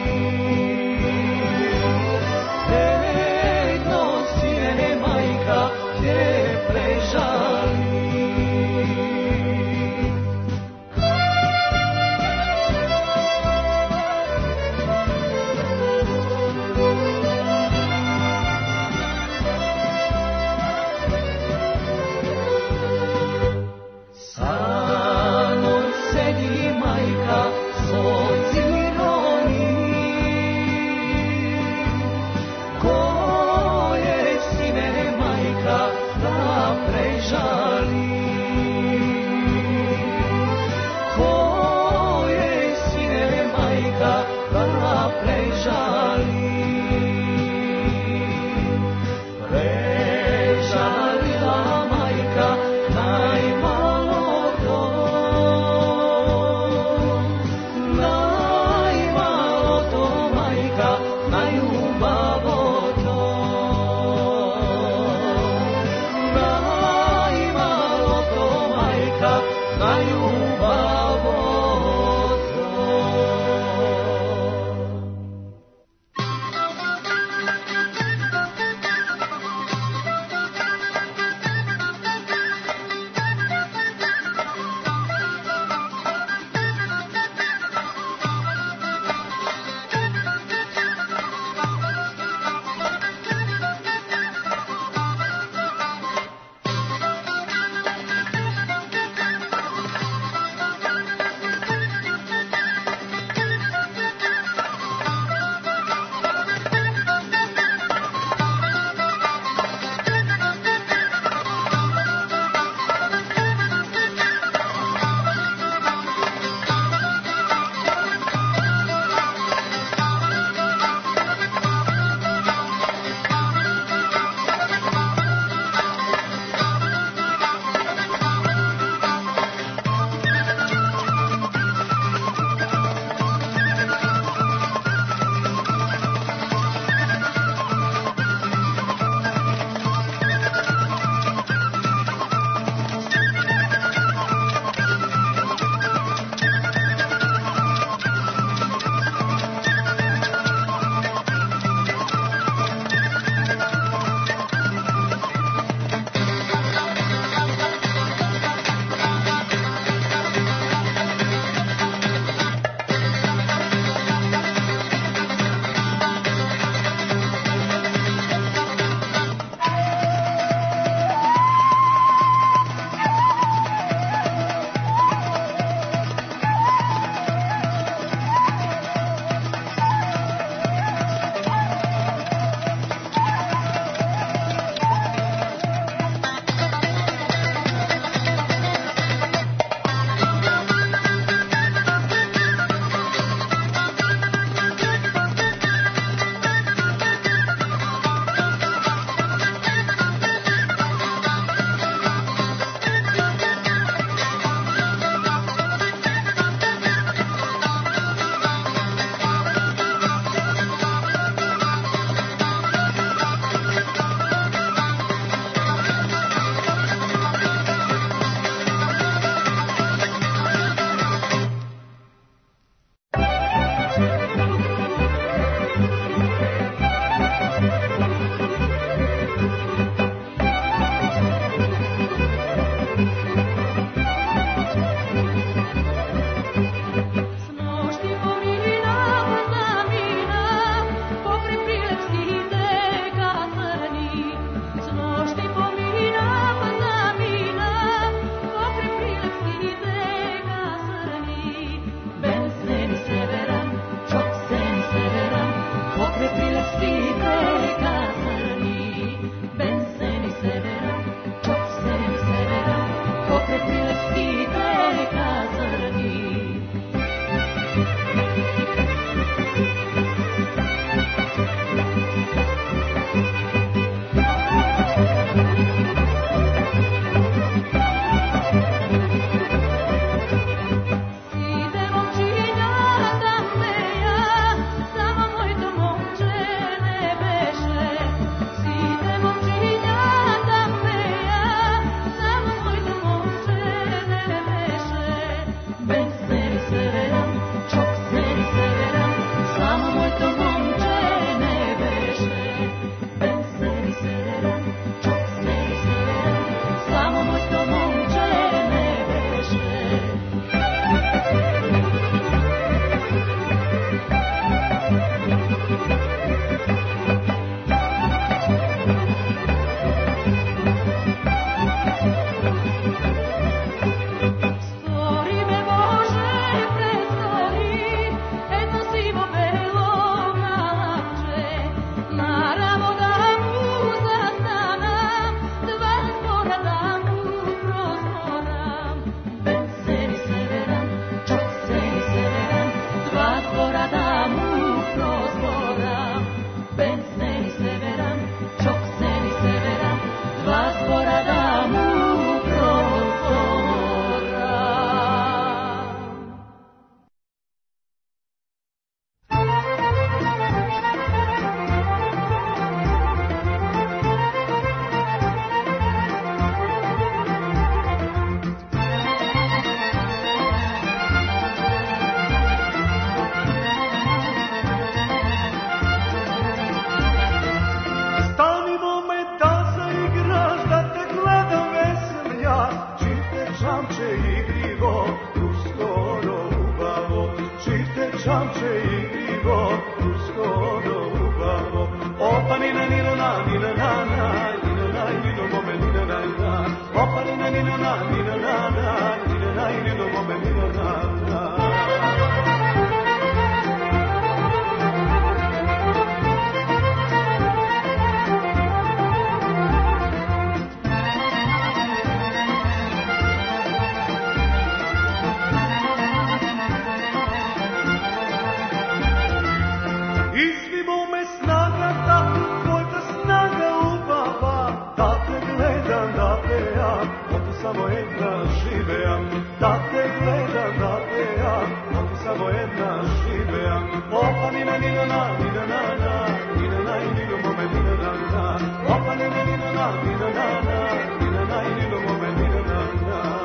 Jedno sine majka te prežali. Samo sedi majka, sociro se igrivo, tursko do ubavo. Opa nina nina na nina na na, nina na nina mome nina na na. Opa nina nina na nina na na, nina na nina mome nina na na. Samo jedna živea, da te gledam, da te ja, ovdje samo jedna živea. Opa nina nina na, nina na na, nina na i nina mome nina na na. Opa nina nina na, nina na na, nina na i nina mome nina na na.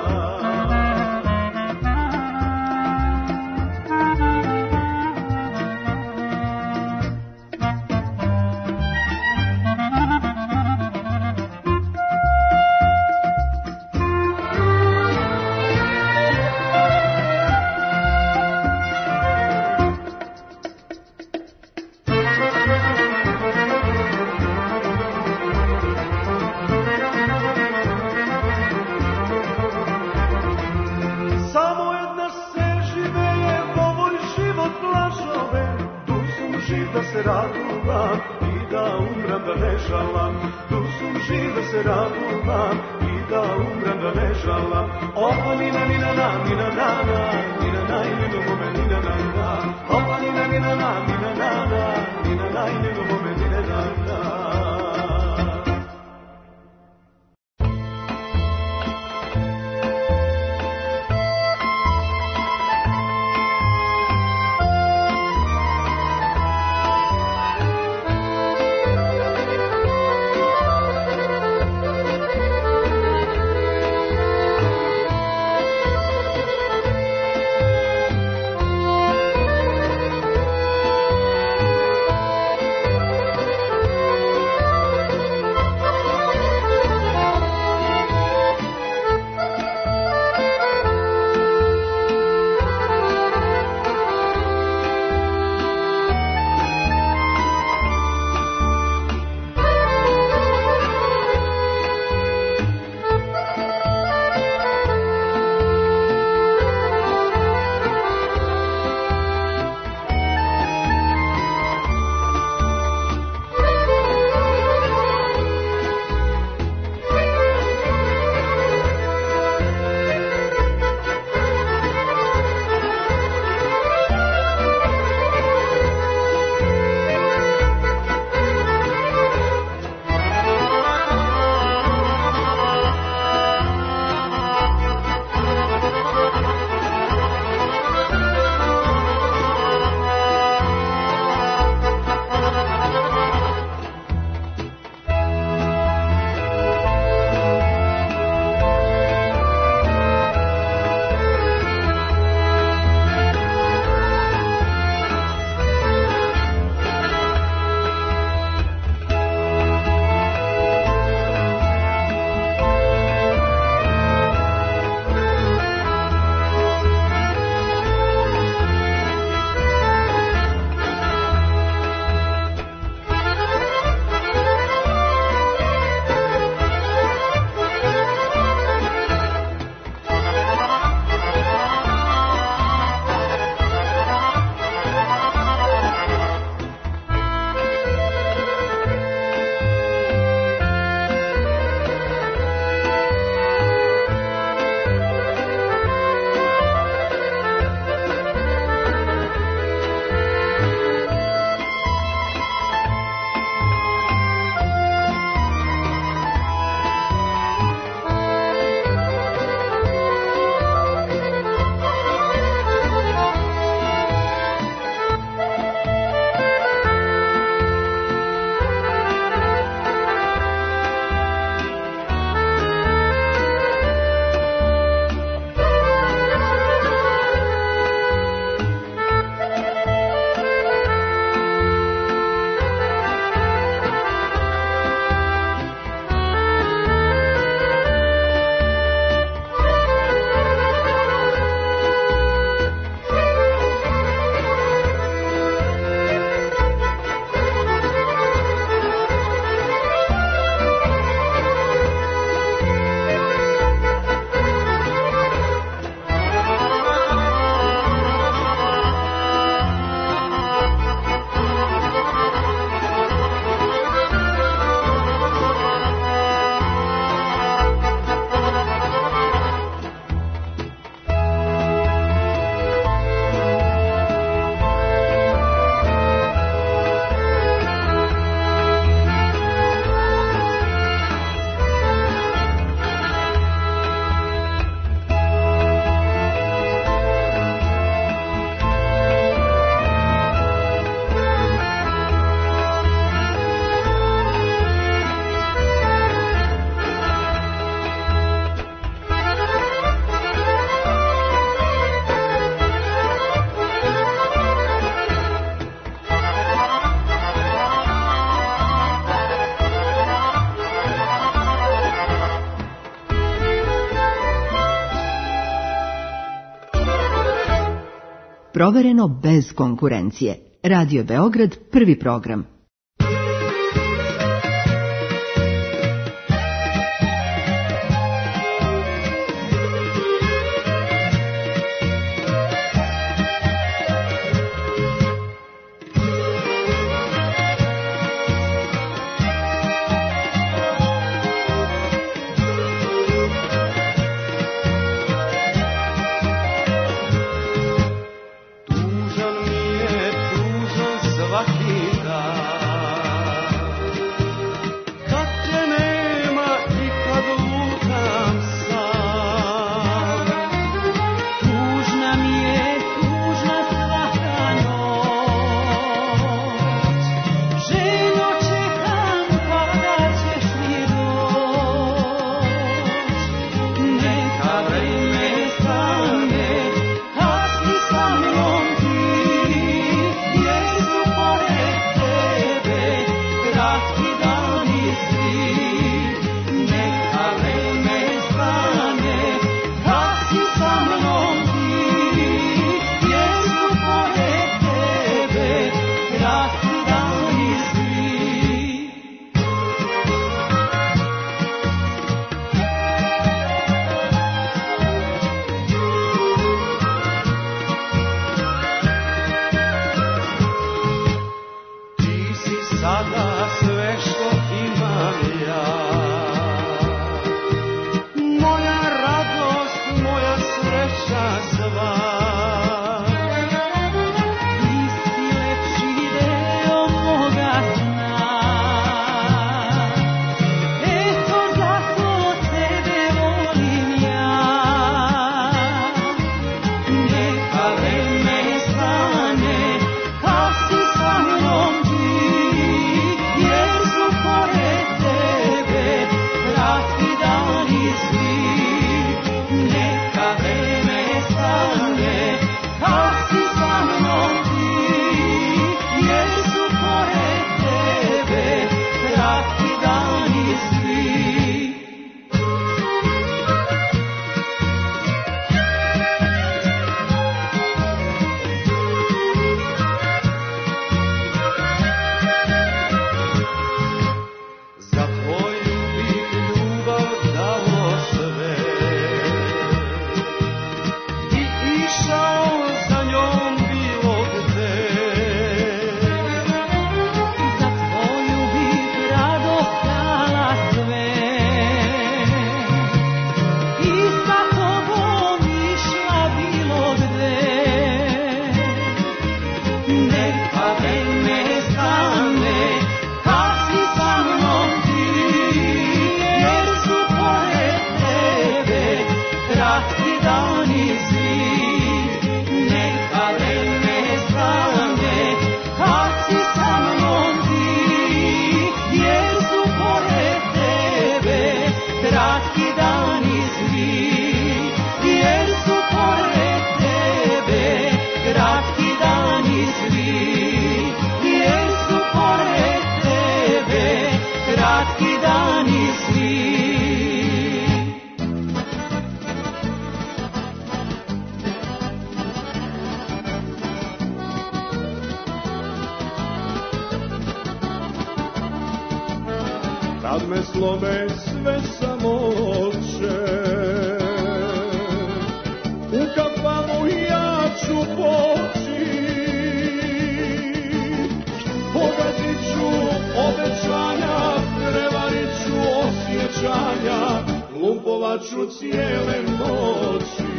provereno bez konkurencije. Radio Beograd, prvi program. Kad me slome sve samoće, u kafanu ja ću poći, pogazit ću obećanja, prevarit ću osjećanja, lumpovat ću cijele noći.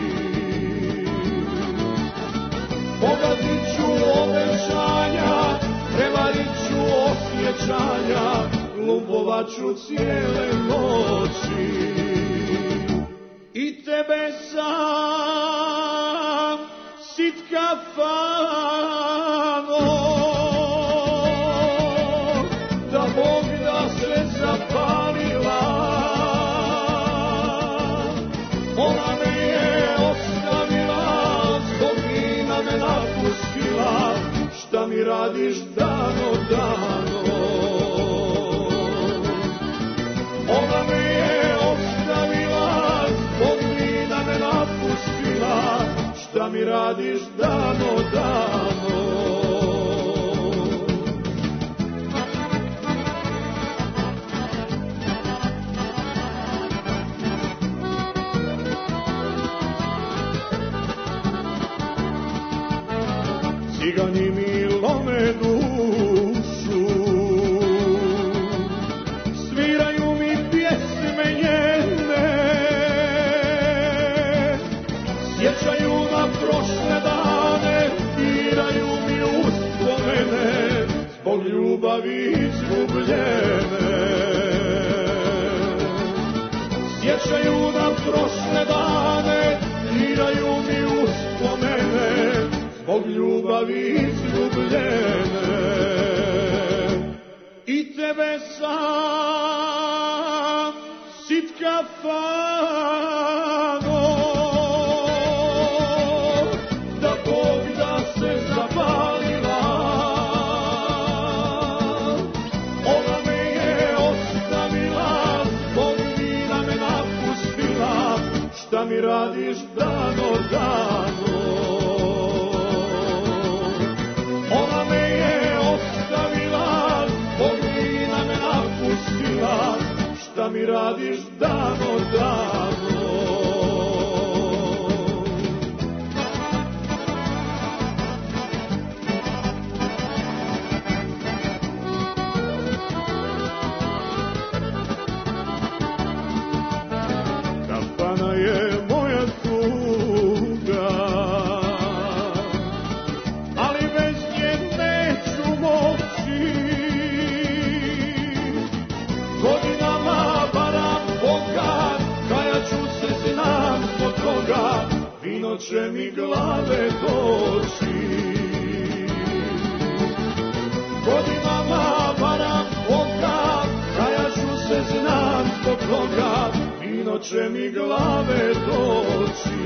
Pogazit ću obećanja, prevarit ću osjećanja, lumpovat ću cijele noći. I tebe sam sit kafano, da Bog da se zapalila. Ona me je ostavila, zbog vina me napustila. Šta mi radiš dano, dano? Ona me je ostavila, zbog vina me napustila. Šta mi radiš dano, dano? ljubavi izgubljene. Sjećaju nam prošle dane, diraju mi uspomene, zbog ljubavi izgubljene. I tebe sam, sit kafano, da Bog da se zapalila. Ona me je ostavila, zbog vina me napustila, šta mi radiš dano dano. Ona me je ostavila, zbog vina me napustila, šta mi radiš dano dano. Kafana je moja tuga, ali bez nje neću moći. Godinama varam Boga, kajaću se, znam zbog toga, vino će mi glave doći. Godinama varam Boga, kajaću se, znam zbog toga, vino će mi glave doći.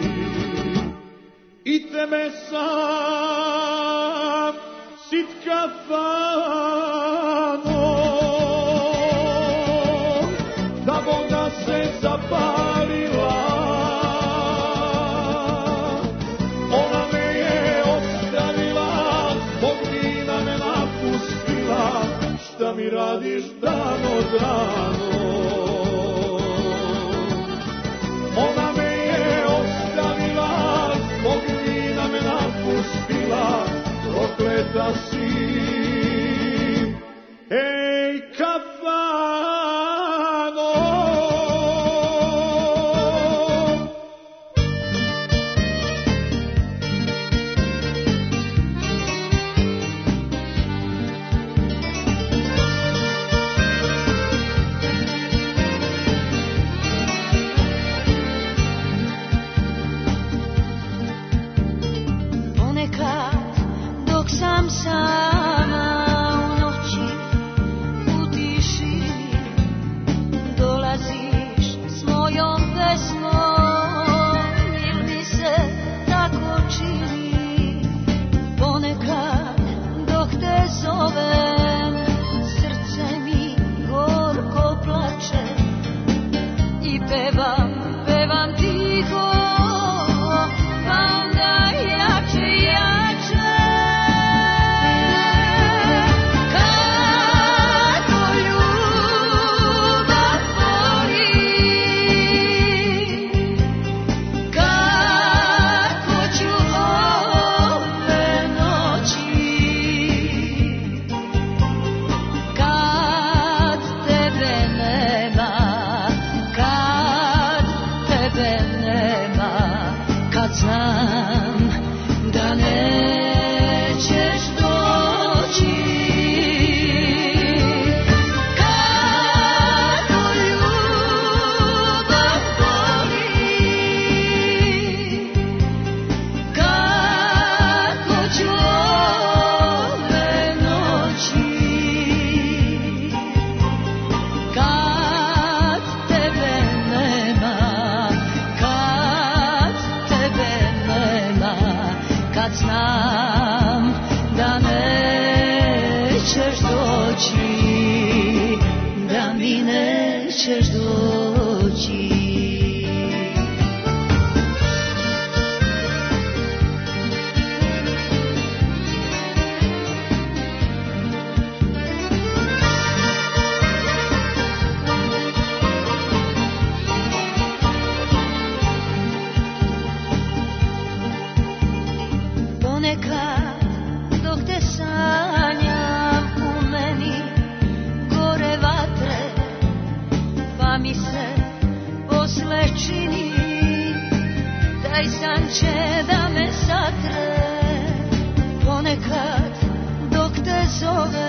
I tebe sam, sit kafano, da Bog da se zapalila. Ona me je ostavila, zbog vina me napustila, šta mi radiš dano dano. Ona me je ostavila, zbog vina me napustila, prokleta si. Ej, kafano! Ponekad dok sam sama u noći u tiši, dolaziš s mojom pesmom, il mi se tako čini. Ponekad dok te zovem, srce mi gorko plače i pevam, pevam tiho, pa onda jače, jače. Kako ljubav boli, kako ću ove noći, kad tebe nema, kad tebe nema, kad znam da nećeš doći. Kako ljubav boli, kako ću ove noći, kad tebe nema, kad tebe nema, kad znam da nećeš doći, da mi nećeš doći. Ponekad dok te sanjam, u meni gore vatre, pa mi se posle čini, taj san će da me satre. Ponekad dok te zove,